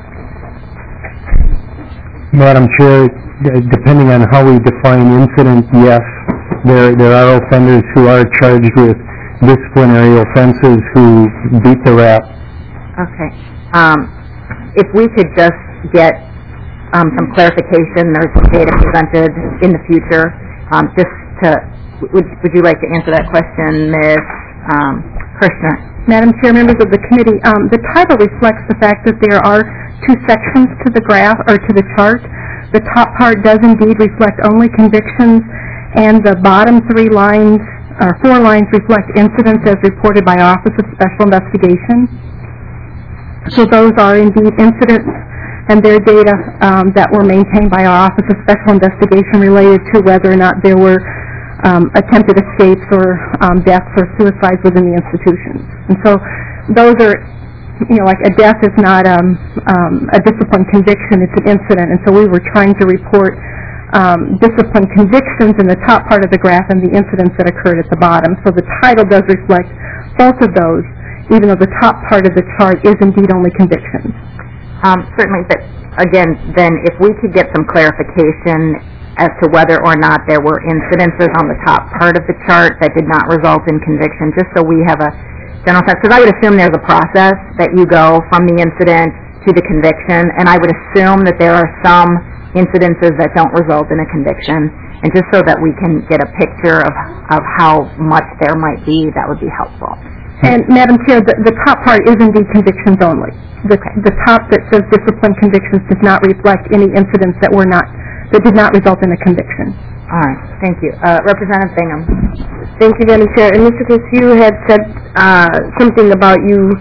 Madam Chair, depending on how we define incident, yes. There are offenders who are charged with disciplinary offenses who beat the rap. Okay. If we could just get some clarification or some data presented in the future, just to, would you like to answer that question, Ms. Kirshner? Madam Chair, members of the committee, the title reflects the fact that there are two sections to the graph, or to the chart. The top part does indeed reflect only convictions, and the bottom 3 lines, or 4 lines, reflect incidents as reported by our Office of Special Investigation. So those are indeed incidents, and their data that were maintained by our Office of Special Investigation related to whether or not there were attempted escapes or deaths or suicides within the institutions. And so those are, like a death is not a discipline conviction, it's an incident. And so we were trying to report discipline convictions in the top part of the graph and the incidents that occurred at the bottom. So the title does reflect both of those, even though the top part of the chart is indeed only convictions. Certainly, but again, then if we could get some clarification as to whether or not there were incidences on the top part of the chart that did not result in conviction, just so we have a general sense, because I would assume there's a process that you go from the incident to the conviction, and I would assume that there are some incidences that don't result in a conviction, and just so that we can get a picture of how much there might be, that would be helpful. And Madam Chair, the top part is indeed convictions only. The top that says discipline convictions does not reflect any incidents that did not result in a conviction. All right, thank you. Representative Bingham. Thank you, Madam Chair. And Mr. Chris, you had said something about you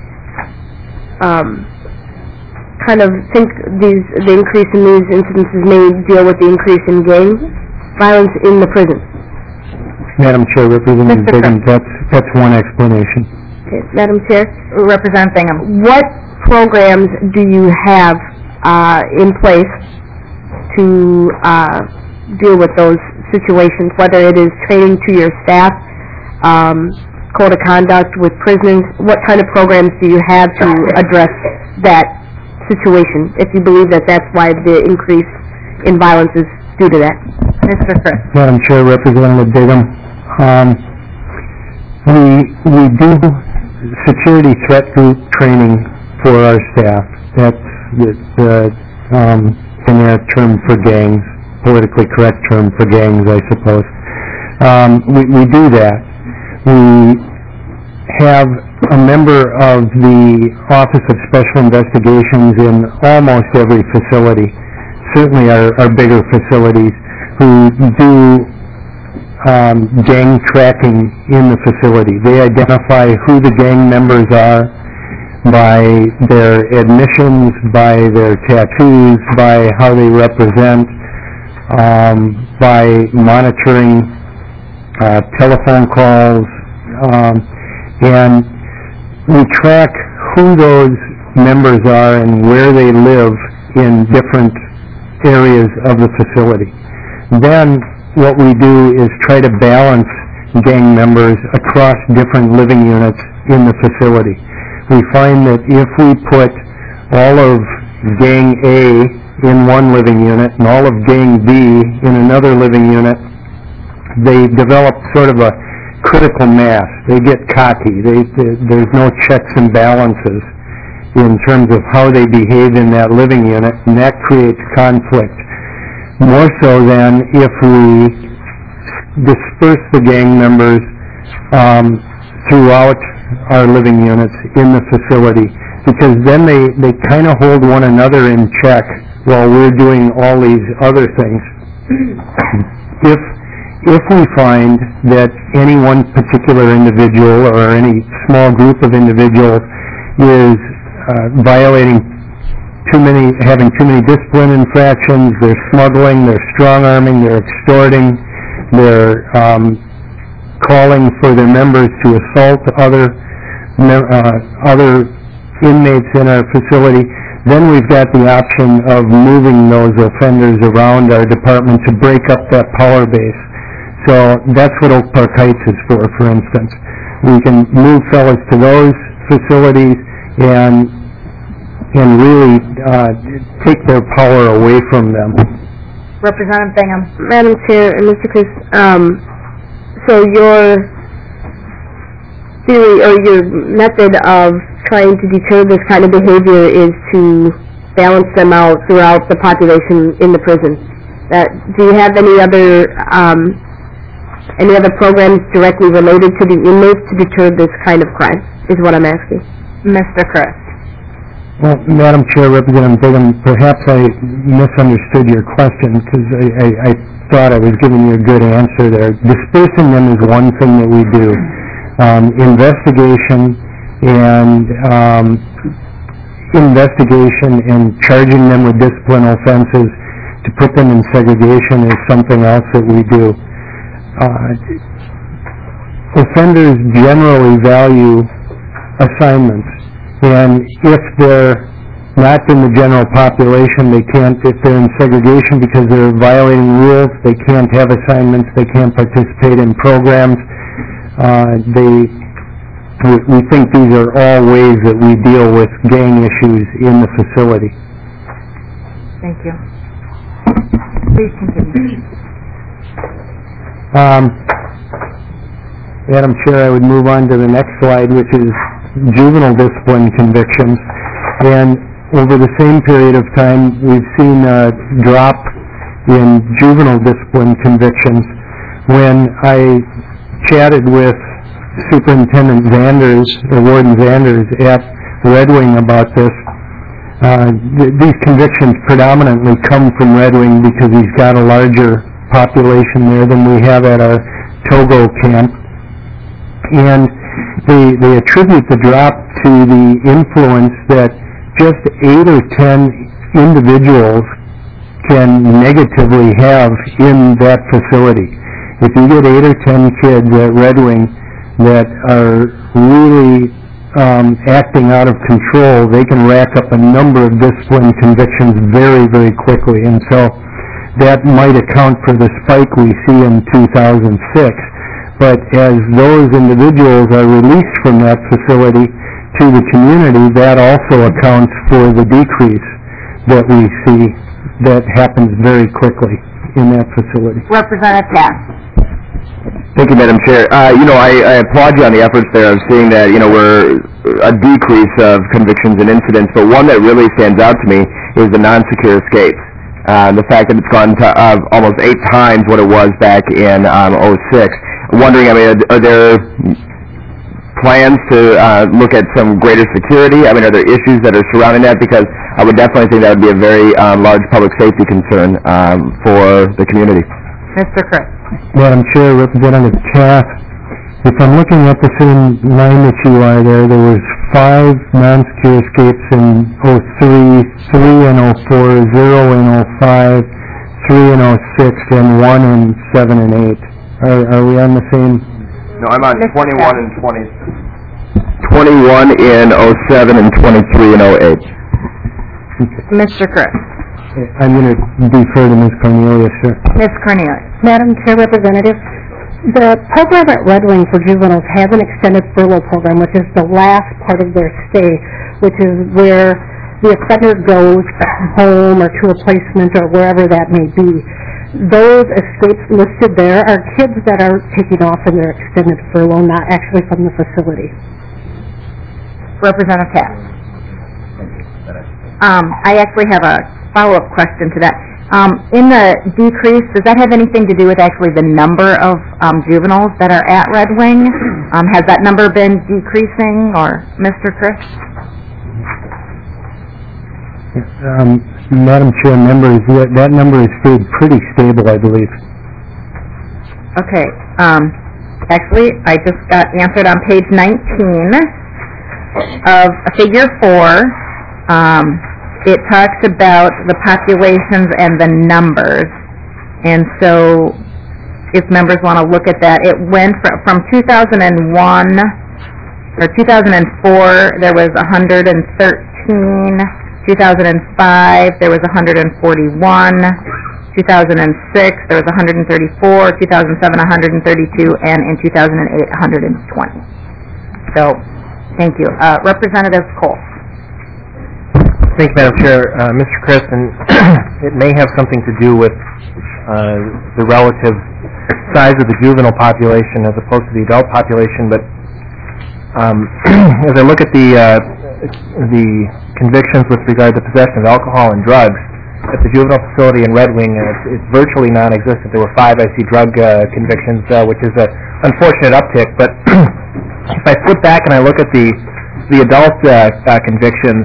kind of think the increase in these incidences may deal with the increase in gang violence in the prisons. Madam Chair, Representative Bingham, that's one explanation. Okay. Madam Chair, Representative Bingham. what programs do you have in place to deal with those situations, whether it is training to your staff, code of conduct with prisoners? What kind of programs do you have to address that situation, if you believe that that's why the increase in violence is due to that? Mr. Chris. Madam Chair, Representative Bingham, we do security threat group training for our staff. That's the generic term for gangs, politically correct term for gangs, I suppose. We do that. We have a member of the Office of Special Investigations in almost every facility, certainly our bigger facilities, who do gang tracking in the facility. They identify who the gang members are by their admissions, by their tattoos, by how they represent, by monitoring telephone calls, and we track who those members are and where they live in different areas of the facility. Then what we do is try to balance gang members across different living units in the facility. We find that if we put all of gang A in one living unit and all of gang B in another living unit, they develop sort of a critical mass. They get cocky. There's no checks and balances in terms of how they behave in that living unit, and that creates conflict. More so than if we disperse the gang members throughout our living units in the facility, because then they kind of hold one another in check while we're doing all these other things. If we find that any one particular individual or any small group of individuals is violating having too many discipline infractions, they're smuggling, they're strong-arming, they're extorting, they're calling for their members to assault other other inmates in our facility, then we've got the option of moving those offenders around our department to break up that power base. So that's what Oak Park Heights is for instance. We can move fellas to those facilities and really take their power away from them. Representative Bingham. Madam Chair and Mr. Chris, so your theory or your method of trying to deter this kind of behavior is to balance them out throughout the population in the prison. Do you have any other programs directly related to the inmates to deter this kind of crime, is what I'm asking. Mr. Chris. Well, Madam Chair, Representative Bingham, perhaps I misunderstood your question because I thought I was giving you a good answer there. Dispersing them is one thing that we do. Investigation and charging them with discipline offenses to put them in segregation is something else that we do. Offenders generally value assignments, and if they're not in the general population, if they're in segregation because they're violating rules, they can't have assignments, they can't participate in programs. We think these are all ways that we deal with gang issues in the facility. Thank you. Please continue. Madam Chair, I would move on to the next slide, which is juvenile discipline convictions. And over the same period of time, we've seen a drop in juvenile discipline convictions. When I chatted with Superintendent Zanders, or Warden Zanders, at Red Wing about this, these convictions predominantly come from Red Wing because he's got a larger population there than we have at our Togo camp. And they attribute the drop to the influence that just 8 or 10 individuals can negatively have in that facility. If you get 8 or 10 kids at Red Wing that are really acting out of control, they can rack up a number of discipline convictions very, very quickly. And so that might account for the spike we see in 2006. But as those individuals are released from that facility to the community, that also accounts for the decrease that we see that happens very quickly in that facility. Representative Pass. Thank you, Madam Chair. I applaud you on the efforts there of seeing that, we're a decrease of convictions and incidents, but one that really stands out to me is the non-secure escapes. The fact that it's gone to almost 8 times what it was back in 2006. Wondering, are there plans to look at some greater security? Are there issues that are surrounding that? Because I would definitely think that would be a very large public safety concern for the community. Mr. Chris. Madam Chair, Representative Cass, if I'm looking at the same line that you are there was 5 non-secure escapes in 03, 3 in 04, 0 in 05, 3 in 06, and 1 in 7 and 8. Are we on the same? No, I'm on 21 and 20. 21 in 07 and 23 in 08. Mr. Chris. I'm going to defer to Ms. Cornelius, sir. Ms. Cornelius. Madam Chair, Representative, the program at Red Wing for juveniles has an extended furlough program, which is the last part of their stay, which is where the offender goes home or to a placement or wherever that may be. Those escapes listed there are kids that are taking off in their extended furlough, not actually from the facility. Representative Cass. I actually have a follow-up question to that. In the decrease, does that have anything to do with actually the number of juveniles that are at Red Wing? Has that number been decreasing, or Mr. Chris? Madam Chair, members, that number has stayed pretty stable, I believe. Okay. Actually, I just got answered on page 19 of figure 4. It talks about the populations and the numbers. And so, if members want to look at that, it went from 2001, For 2004, there was 113. 2005, there was 141. 2006, there was 134. 2007, 132. And in 2008, 120. So, thank you. Representative Cole. Thank you, Madam Chair. Mr. Chris, and it may have something to do with the relative size of the juvenile population as opposed to the adult population, but as I look at the convictions with regard to possession of alcohol and drugs at the juvenile facility in Red Wing, it's virtually non-existent. There were 5 I see drug convictions, which is an unfortunate uptick, but if I flip back and I look at the adult convictions,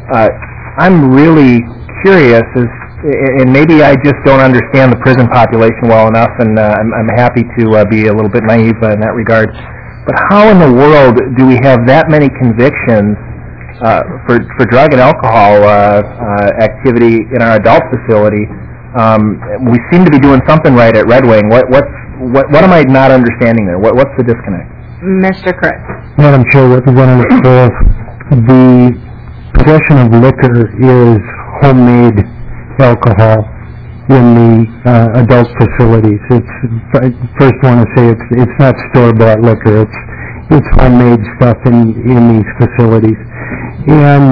I'm really curious, and maybe I just don't understand the prison population well enough, and I'm happy to be a little bit naive in that regard. But how in the world do we have that many convictions for drug and alcohol activity in our adult facility? We seem to be doing something right at Red Wing. What am I not understanding there? What's the disconnect? Mr. Chris. Madam Chair, Representative Cole, the possession of liquor is homemade alcohol in the adult facilities. First want to say it's not store-bought liquor. It's homemade stuff in these facilities. And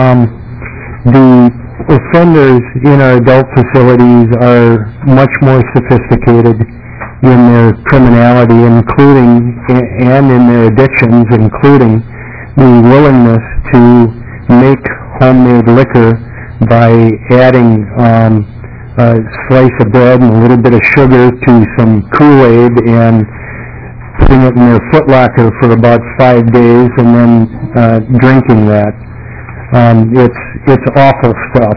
the offenders in our adult facilities are much more sophisticated in their criminality, including and in their addictions, including the willingness to make homemade liquor by adding a slice of bread and a little bit of sugar to some Kool-Aid and putting it in their footlocker for about 5 days and then drinking that. It's awful stuff.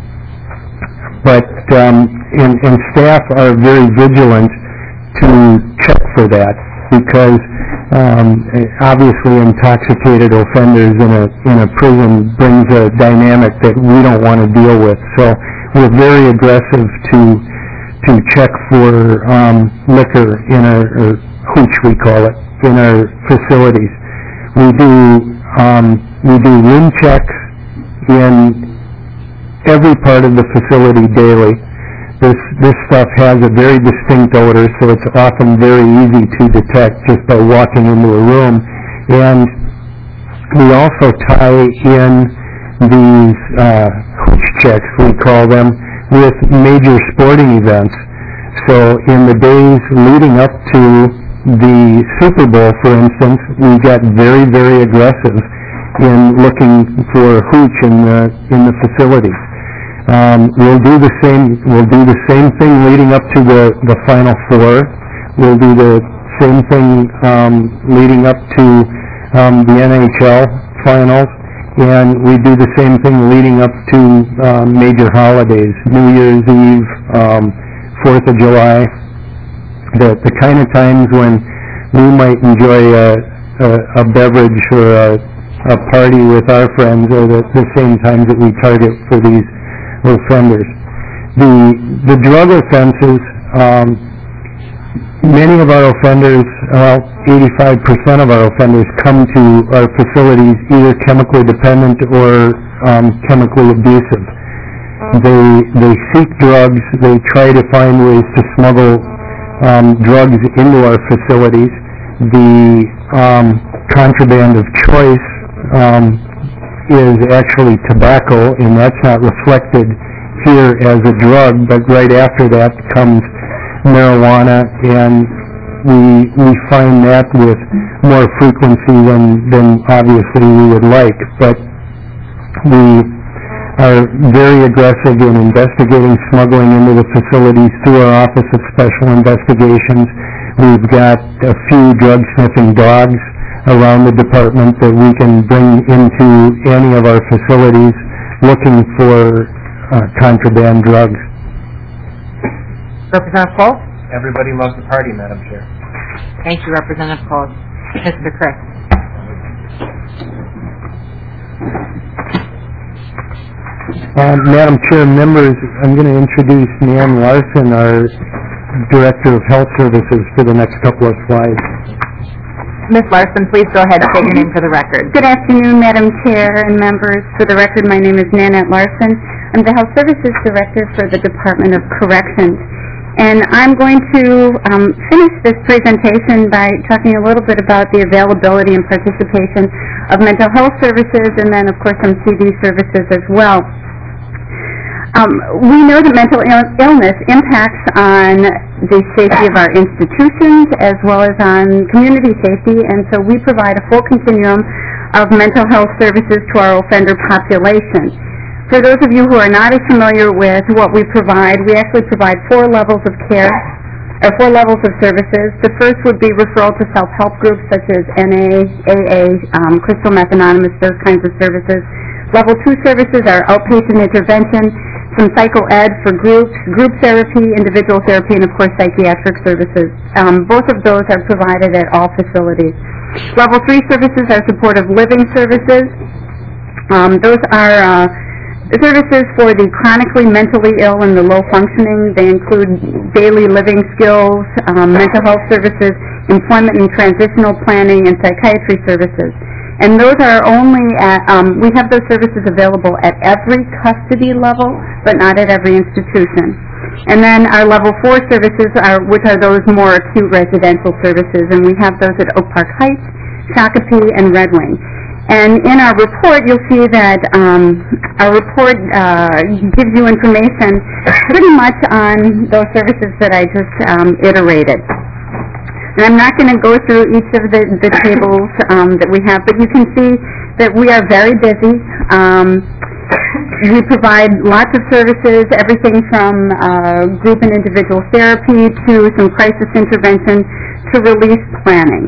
But and staff are very vigilant to check for that, because obviously intoxicated offenders in a prison brings a dynamic that we don't want to deal with. So we're very aggressive to check for liquor in our, or hooch we call it, in our facilities. We do room checks in every part of the facility daily. This stuff has a very distinct odor, so it's often very easy to detect just by walking into a room. And we also tie in these hooch checks, we call them, with major sporting events. So in the days leading up to the Super Bowl, for instance, we got very, very aggressive in looking for hooch in the facilities. We'll do the same thing leading up to the Final Four. We'll do the same thing leading up to the NHL finals, and we do the same thing leading up to major holidays, New Year's Eve, 4th of July, the kind of times when we might enjoy a beverage or a party with our friends, or the same times that we target for these offenders. The drug offenses, many of our offenders, 85% of our offenders come to our facilities either chemically dependent or chemically abusive. They seek drugs, they try to find ways to smuggle drugs into our facilities. The contraband of choice is actually tobacco, and that's not reflected here as a drug, but right after that comes marijuana, and we find that with more frequency than obviously we would like. But we are very aggressive in investigating smuggling into the facilities through our Office of Special Investigations. We've got a few drug-sniffing dogs around the department that we can bring into any of our facilities looking for contraband drugs. Representative Cole? Everybody loves the party, Madam Chair. Thank you, Representative Cole. Mr. Chris. Madam Chair, members, I'm going to introduce Nan Larson, our Director of Health Services, for the next couple of slides. Ms. Larson, please go ahead and state your name for the record. Good afternoon, Madam Chair and members. For the record, my name is Nanette Larson. I'm the Health Services Director for the Department of Corrections. And I'm going to finish this presentation by talking a little bit about the availability and participation of mental health services and then, of course, some CD services as well. We know that mental illness impacts on the safety of our institutions as well as on community safety, and so we provide a full continuum of mental health services to our offender population. For those of you who are not as familiar with what we actually provide 4 levels of care, or 4 levels of services. The first would be referral to self-help groups such as NA, AA, Crystal Meth Anonymous, those kinds of services. Level 2 services are outpatient intervention, some psycho-ed for groups, group therapy, individual therapy, and of course psychiatric services. Both of those are provided at all facilities. Level 3 services are supportive living services. Those are services for the chronically mentally ill and the low functioning. They include daily living skills, mental health services, employment and transitional planning, and psychiatry services. And those are only at, we have those services available at every custody level, but not at every institution. And then our level 4 services which are those more acute residential services, and we have those at Oak Park Heights, Shakopee, and Red Wing. And in our report, you'll see that our report gives you information pretty much on those services that I just iterated. And I'm not going to go through each of the tables that we have, but you can see that we are very busy. We provide lots of services, everything from group and individual therapy to some crisis intervention to release planning.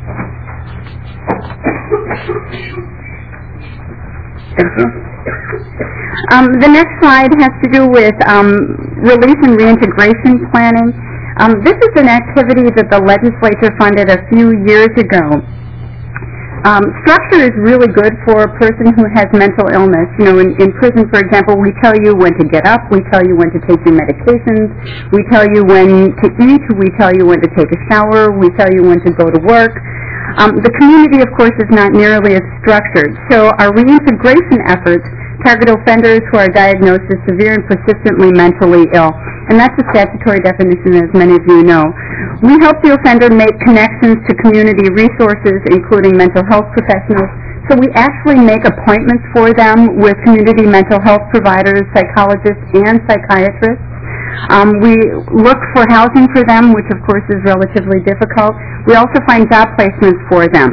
The next slide has to do with release and reintegration planning. This is an activity that the legislature funded a few years ago. Structure is really good for a person who has mental illness. You know, in prison, for example, we tell you when to get up, we tell you when to take your medications, we tell you when to eat, we tell you when to take a shower, we tell you when to go to work. The community, of course, is not nearly as structured. So our reintegration efforts target offenders who are diagnosed as severe and persistently mentally ill. And that's a statutory definition, as many of you know. We help the offender make connections to community resources, including mental health professionals. So we actually make appointments for them with community mental health providers, psychologists, and psychiatrists. We look for housing for them, which of course is relatively difficult. We also find job placements for them.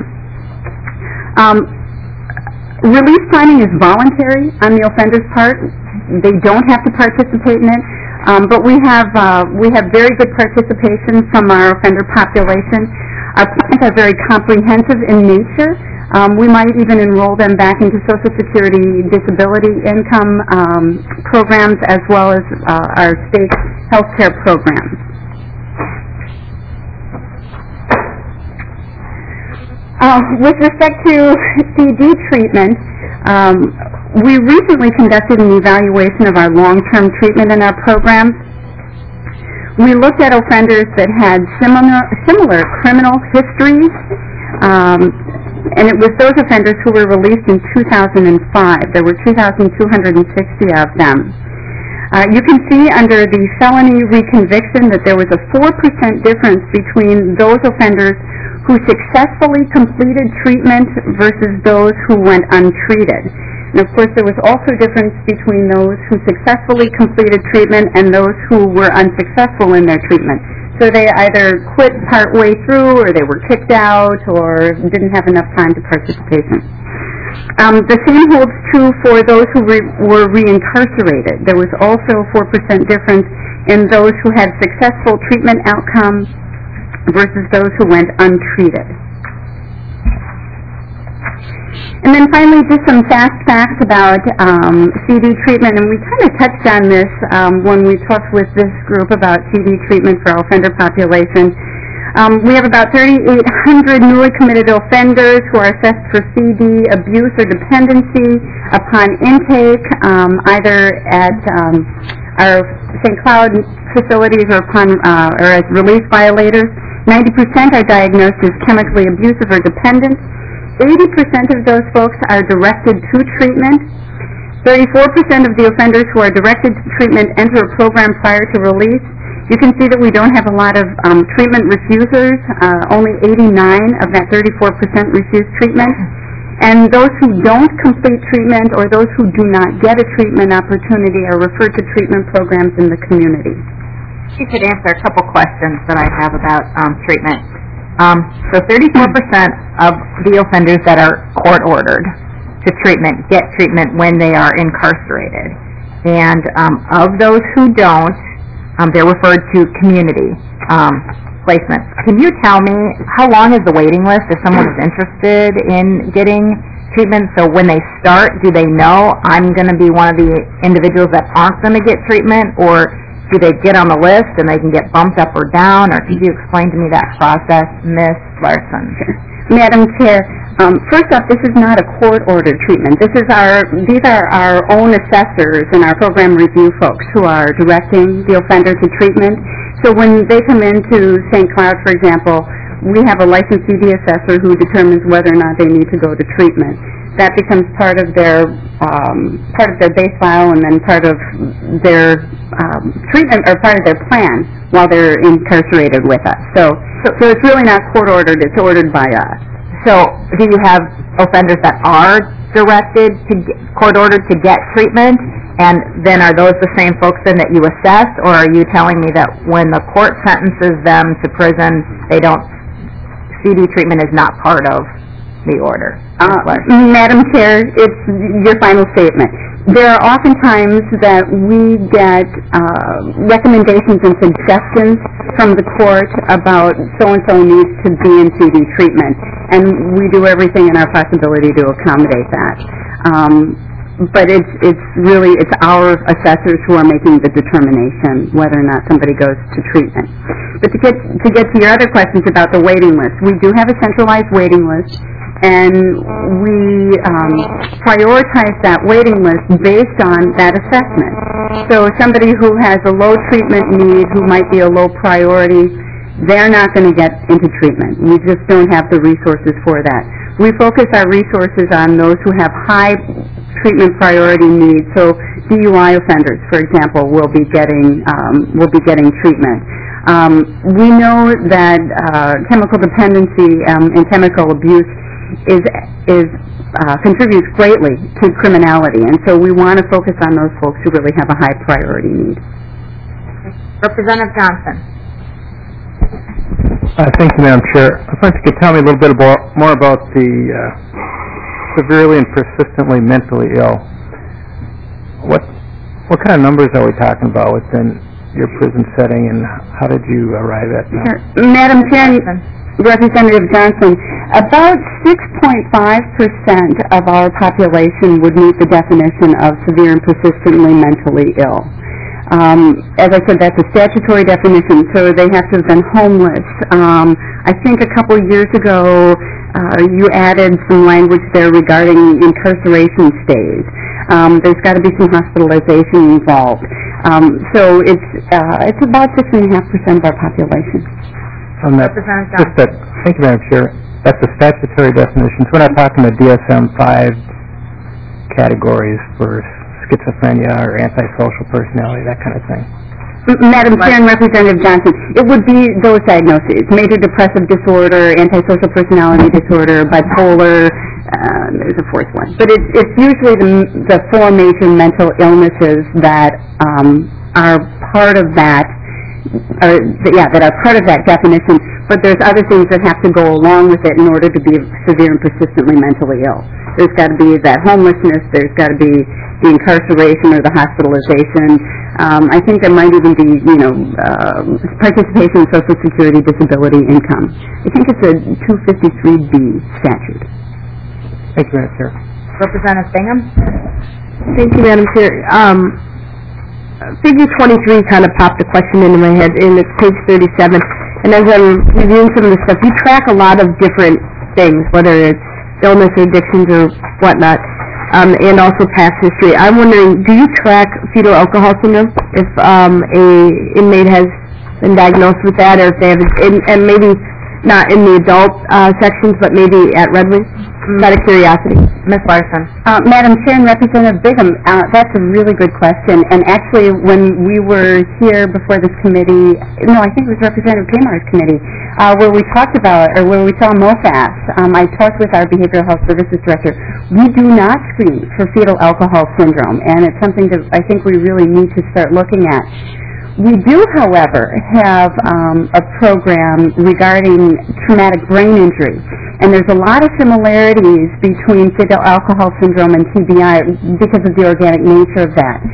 Release planning is voluntary on the offender's part. They don't have to participate in it, but we have very good participation from our offender population. Our plans are very comprehensive in nature. We might even enroll them back into Social Security disability income programs as well as our state health care programs. With respect to CD treatment, we recently conducted an evaluation of our long-term treatment in our programs. We looked at offenders that had similar criminal histories, and it was those offenders who were released in 2005. There were 2,260 of them. You can see under the felony reconviction that there was a 4% difference between those offenders who successfully completed treatment versus those who went untreated. And of course, there was also a difference between those who successfully completed treatment and those who were unsuccessful in their treatment. So they either quit partway through, or they were kicked out, or didn't have enough time to participation. The same holds true for those who were reincarcerated. There was also a 4% difference in those who had successful treatment outcomes versus those who went untreated. And then finally, just some fast facts about CD treatment, and we kind of touched on this when we talked with this group about CD treatment for our offender population. We have about 3,800 newly committed offenders who are assessed for CD abuse or dependency upon intake, either at our St. Cloud facilities or as release violators. 90% are diagnosed as chemically abusive or dependent. 80% of those folks are directed to treatment. 34% of the offenders who are directed to treatment enter a program prior to release. You can see that we don't have a lot of treatment refusers. Only 89 of that 34% refuse treatment. And those who don't complete treatment or those who do not get a treatment opportunity are referred to treatment programs in the community. You could answer a couple questions that I have about treatment. So 34% of the offenders that are court-ordered to treatment get treatment when they are incarcerated. And of those who don't, they're referred to community placement. Can you tell me how long is the waiting list if someone is interested in getting treatment? So when they start, do they know I'm going to be one of the individuals that aren't going to get treatment, or do they get on the list and they can get bumped up or down? Or could you explain to me that process, Ms. Larson? Madam Chair, first off, this is not a court-ordered treatment. These are our own assessors and our program review folks who are directing the offender to treatment. So when they come into St. Cloud, for example, we have a licensed CD assessor who determines whether or not they need to go to treatment. That becomes part of their base file and then part of their treatment or part of their plan while they're incarcerated with us. So it's really not court-ordered, it's ordered by us. So do you have offenders that are directed to court-ordered to get treatment, and then are those the same folks then that you assess, or are you telling me that when the court sentences them to prison, CD treatment is not part of the order? Madam Chair, it's your final statement. There are often times that we get recommendations and suggestions from the court about so-and-so needs to be in CD treatment, and we do everything in our possibility to accommodate that. But it's our assessors who are making the determination whether or not somebody goes to treatment. But to get to your other questions about the waiting list, we do have a centralized waiting list, and we prioritize that waiting list based on that assessment. So somebody who has a low treatment need, who might be a low priority, they're not going to get into treatment. We just don't have the resources for that. We focus our resources on those who have high treatment priority needs. So DUI offenders, for example, will be getting treatment. We know that chemical dependency and chemical abuse contributes greatly to criminality, and so we want to focus on those folks who really have a high priority need. Representative Johnson. Thank you, Madam Chair. I wonder if you could tell me a little bit more about the severely and persistently mentally ill. What kind of numbers are we talking about within your prison setting, and how did you arrive at that? Sure. Madam Chair, Representative Johnson, about 6.5% of our population would meet the definition of severe and persistently mentally ill. As I said, that's a statutory definition, so they have to have been homeless. I think a couple years ago, you added some language there regarding incarceration stays. There's got to be some hospitalization involved. So it's about 6.5% of our population. Thank you, Madam Chair. That's a statutory definition. So we're not talking the DSM-5 categories for schizophrenia or antisocial personality, that kind of thing. Madam Chair and Representative Johnson, it would be those diagnoses: major depressive disorder, antisocial personality disorder, bipolar, there's a fourth one. But it's usually the four major mental illnesses that are part of that, that are part of that definition, but there's other things that have to go along with it in order to be severe and persistently mentally ill. There's got to be that homelessness, there's got to be the incarceration or the hospitalization. I think there might even be, participation in Social Security disability income. I think it's a 253B statute. Thank you, Madam Chair. Representative Bingham. Thank you, Madam Chair. Figure 23 kind of popped a question into my head, and it's page 37. And as I'm reviewing some of the stuff, you track a lot of different things, whether it's illness or addictions or whatnot, and also past history. I'm wondering, do you track fetal alcohol syndrome if a inmate has been diagnosed with that, or if they have, and maybe not in the adult sections, but maybe at Red Wing? Out of curiosity. Ms. Larson? Madam Chair and Representative Bigham, that's a really good question. And actually, when we were here before this committee, no, I think it was Representative Kmar's committee, where we talked about, or where we saw MOFAS, I talked with our Behavioral Health Services Director. We do not screen for fetal alcohol syndrome, and it's something that I think we really need to start looking at. We do, however, have a program regarding traumatic brain injury, and there's a lot of similarities between fetal alcohol syndrome and TBI because of the organic nature of that.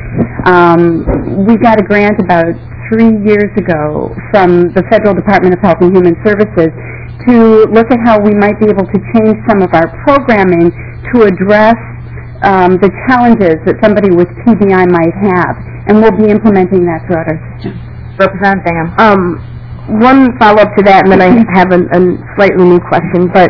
We got a grant about 3 years ago from the Federal Department of Health and Human Services to look at how we might be able to change some of our programming to address the challenges that somebody with TBI might have, and we'll be implementing that throughout our system. Representative Bingham? One follow-up to that, and then I have a slightly new question, but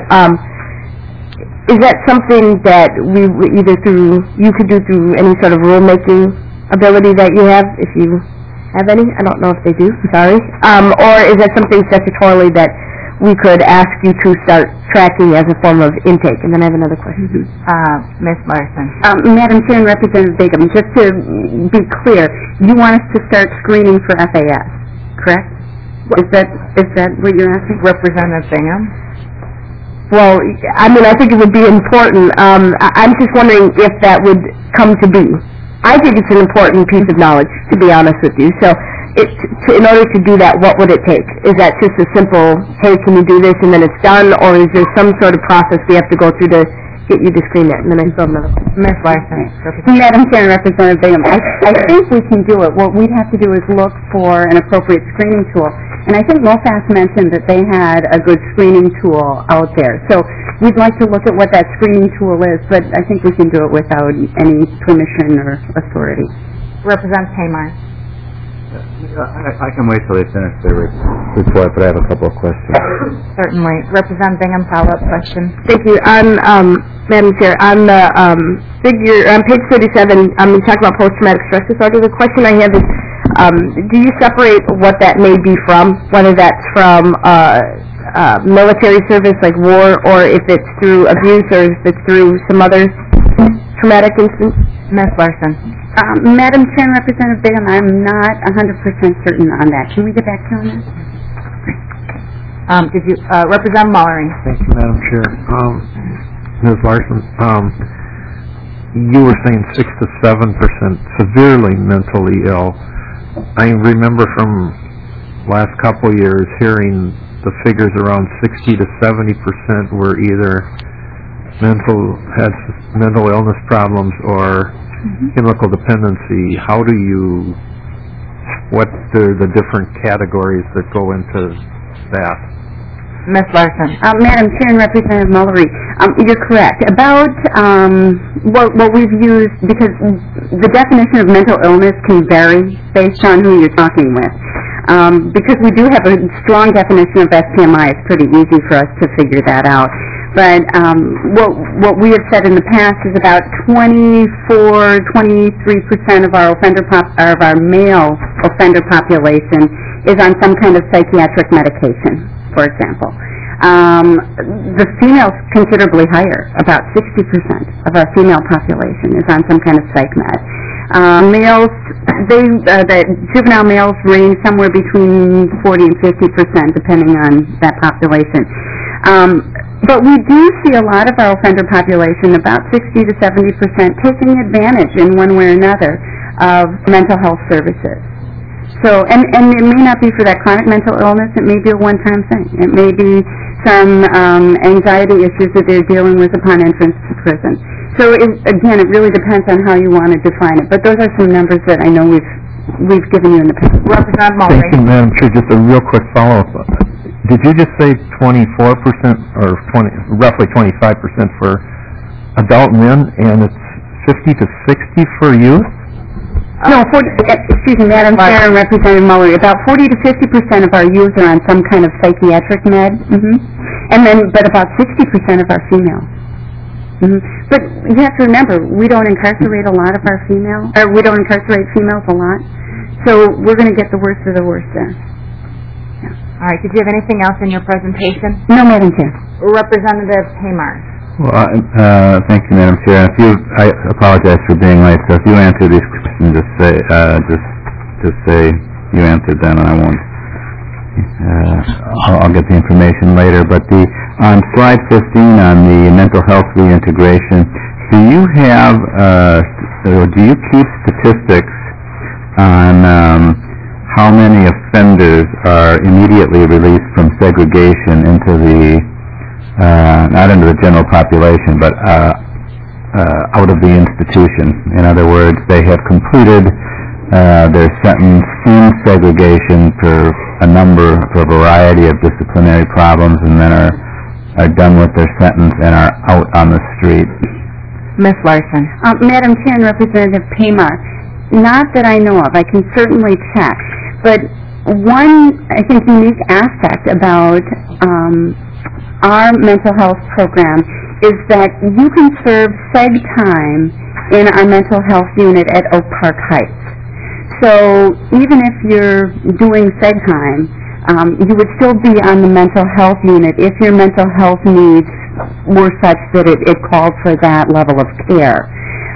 is that something that we you could do through any sort of rulemaking ability that you have, if you have any? I don't know if they do, sorry. Or is that something statutorily that we could ask you to start tracking as a form of intake? And then I have another question. Ms. Larson? Madam Chair and Representative Bigham, just to be clear, you want us to start screening for FAS, correct? Is that what you're asking? Representative Bingham? Well, I mean, I think it would be important. I'm just wondering if that would come to be. I think it's an important piece of knowledge, to be honest with you. So, in order to do that, what would it take? Is that just a simple, hey, can you do this, and then it's done, or is there some sort of process we have to go through to get you to screen that? And then I still have another question. Ms. Larson? Madam Chair and Representative Bingham, I think we can do it. What we'd have to do is look for an appropriate screening tool. And I think MOFAS mentioned that they had a good screening tool out there. So we'd like to look at what that screening tool is, but I think we can do it without any permission or authority. Representative Kmar? I can wait till they finish their report, but I have a couple of questions. Certainly. Representative Bingham, follow-up question. Thank you. Madam Chair, on the figure, on page 37, you talk about post-traumatic stress disorder. The question I have is, do you separate what that may be from, whether that's from military service like war, or if it's through abuse, or if it's through some other traumatic instance? Ms. Larson? Madam Chair and Representative Bingham, I'm not 100% certain on that. Can we get back to you on that? Representative Mullery? Thank you, Madam Chair. Ms. Larson, you were saying 6 to 7% severely mentally ill. I remember from last couple of years hearing the figures around 60 to 70% were either had mental illness problems or chemical dependency. What are the different categories that go into that? Ms. Larson? Madam Chair and Representative Mullery, you're correct. About what we've used, because the definition of mental illness can vary based on who you're talking with. Because we do have a strong definition of STMI, it's pretty easy for us to figure that out. But what we have said in the past is about 23% of our of our male offender population is on some kind of psychiatric medication, for example. The females considerably higher, about 60% of our female population is on some kind of psych med. Males, the juvenile males range somewhere between 40 and 50%, depending on that population. But we do see a lot of our offender population, about 60 to 70%, taking advantage in one way or another of mental health services. So, and it may not be for that chronic mental illness, it may be a one-time thing. It may be some anxiety issues that they're dealing with upon entrance to prison. So, again, it really depends on how you want to define it. But those are some numbers that I know we've given you in the past. Representative Mullery? Thank you, Madam Chair. Just a real quick follow-up. Did you just say 24% or roughly 25% for adult men, and it's 50 to 60 for youth? No, excuse me, Madam Chair and Representative Mullery, about 40 to 50% of our youth are on some kind of psychiatric med, but about 60% of our females. But you have to remember, we don't incarcerate a lot of our females, or we don't incarcerate females a lot, so we're going to get the worst of the worst there. All right, did you have anything else in your presentation? No, Madam Chair. Representative Haymar. Well, thank you, Madam Chair. I apologize for being late, so if you answer these questions, just say you answered them, and I won't. I'll get the information later. But on slide 15 on the mental health reintegration, do you have or do you keep statistics on how many offenders are immediately released from segregation into the not into the general population, but out of the institution? In other words, they have completed their sentence in segregation for a variety of disciplinary problems, and then are done with their sentence and are out on the street. Ms. Larson. Madam Chair and Representative Paymar, not that I know of. I can certainly check. But one, I think, unique aspect about our mental health program is that you can serve seg time in our mental health unit at Oak Park Heights. So even if you're doing seg time, you would still be on the mental health unit if your mental health needs were such that it called for that level of care.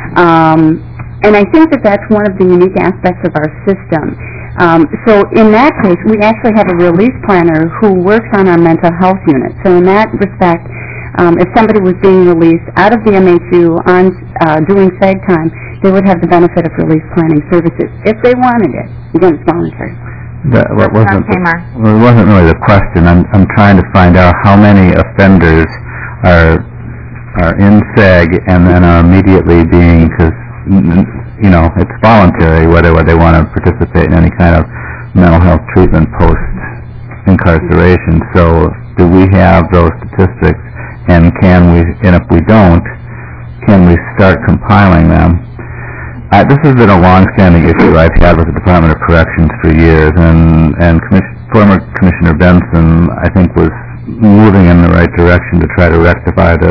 And I think that that's one of the unique aspects of our system. So in that case, we actually have a release planner who works on our mental health unit. So in that respect, if somebody was being released out of the MHU on doing seg time, they would have the benefit of release planning services if they wanted it. Again, it's voluntary. It wasn't really the question. I'm trying to find out how many offenders are in seg and then are immediately being, because it's voluntary whether they want to participate in any kind of mental health treatment post incarceration. So do we have those statistics, and if we don't, can we start compiling them? This has been a long-standing issue I've had with the Department of Corrections for years, and former Commissioner Benson, I think, was moving in the right direction to try to rectify this.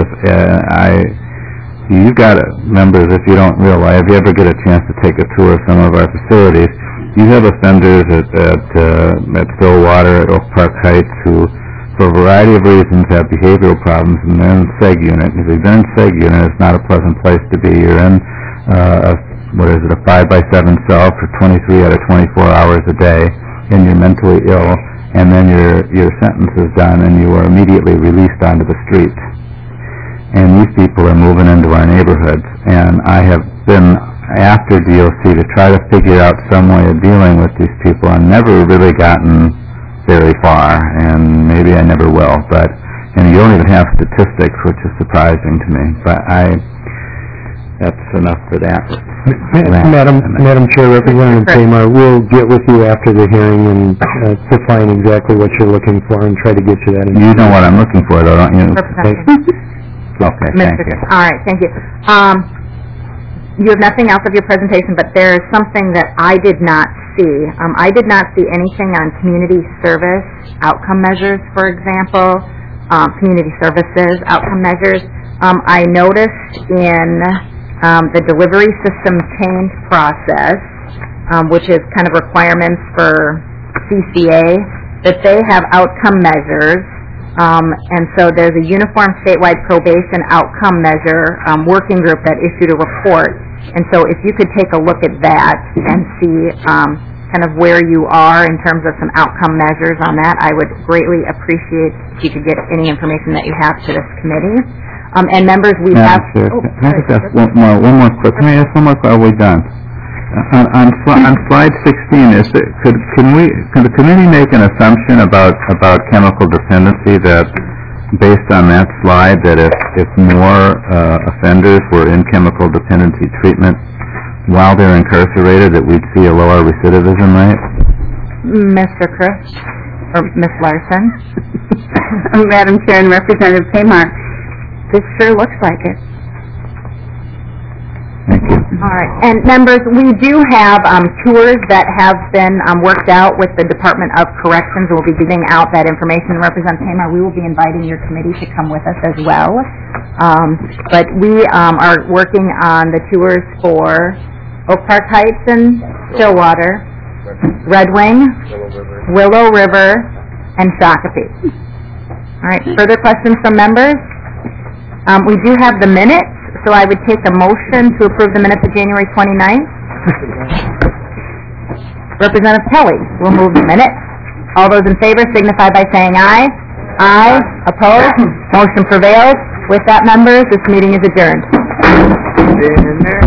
You've got members, if you don't realize, if you ever get a chance to take a tour of some of our facilities, you have offenders at Stillwater, at Oak Park Heights, who, for a variety of reasons, have behavioral problems, and they're in seg unit. If you're in seg unit, it's not a pleasant place to be. You're in a 5x7 cell for 23 out of 24 hours a day, and you're mentally ill, and then your sentence is done, and you are immediately released onto the street. And these people are moving into our neighborhoods, and I have been after DOC to try to figure out some way of dealing with these people. I've never really gotten very far, and maybe I never will, and you don't even have statistics, which is surprising to me, but that's enough for that. Madam Chair, Representative Paymar, we'll get with you after the hearing and define exactly what you're looking for and try to get you that information. You know what I'm looking for, though, don't you? Okay, thank you. All right, thank you. You have nothing else of your presentation, but there is something that I did not see. I did not see anything on community service outcome measures, for example, community services outcome measures. I noticed in the delivery system change process, which is kind of requirements for CCA, that they have outcome measures, and so there's a uniform statewide probation outcome measure working group that issued a report, and so if you could take a look at that and see kind of where you are in terms of some outcome measures on that, I would greatly appreciate if you could get any information that you have to this committee. And members, we have... Sure. Can I just ask one more quick? Can I ask one more question? Are we done? On slide 16, can the committee make an assumption about chemical dependency, that based on that slide, that if more offenders were in chemical dependency treatment while they're incarcerated, that we'd see a lower recidivism rate? Mr. Chris? Or Ms. Larson? Madam Chair and Representative Paymar, this sure looks like it. Thank you. All right. And members, we do have tours that have been worked out with the Department of Corrections. We'll be giving out that information. Representative Haymar, we will be inviting your committee to come with us as well. But we are working on the tours for Oak Park Heights and Stillwater, Red Wing, Willow River, and Shakopee. All right, further questions from members? We do have the minutes, so I would take a motion to approve the minutes of January 29th. Representative Kelly will move the minutes. All those in favor signify by saying aye. Aye. Opposed? Motion prevails. With that, members, this meeting is adjourned.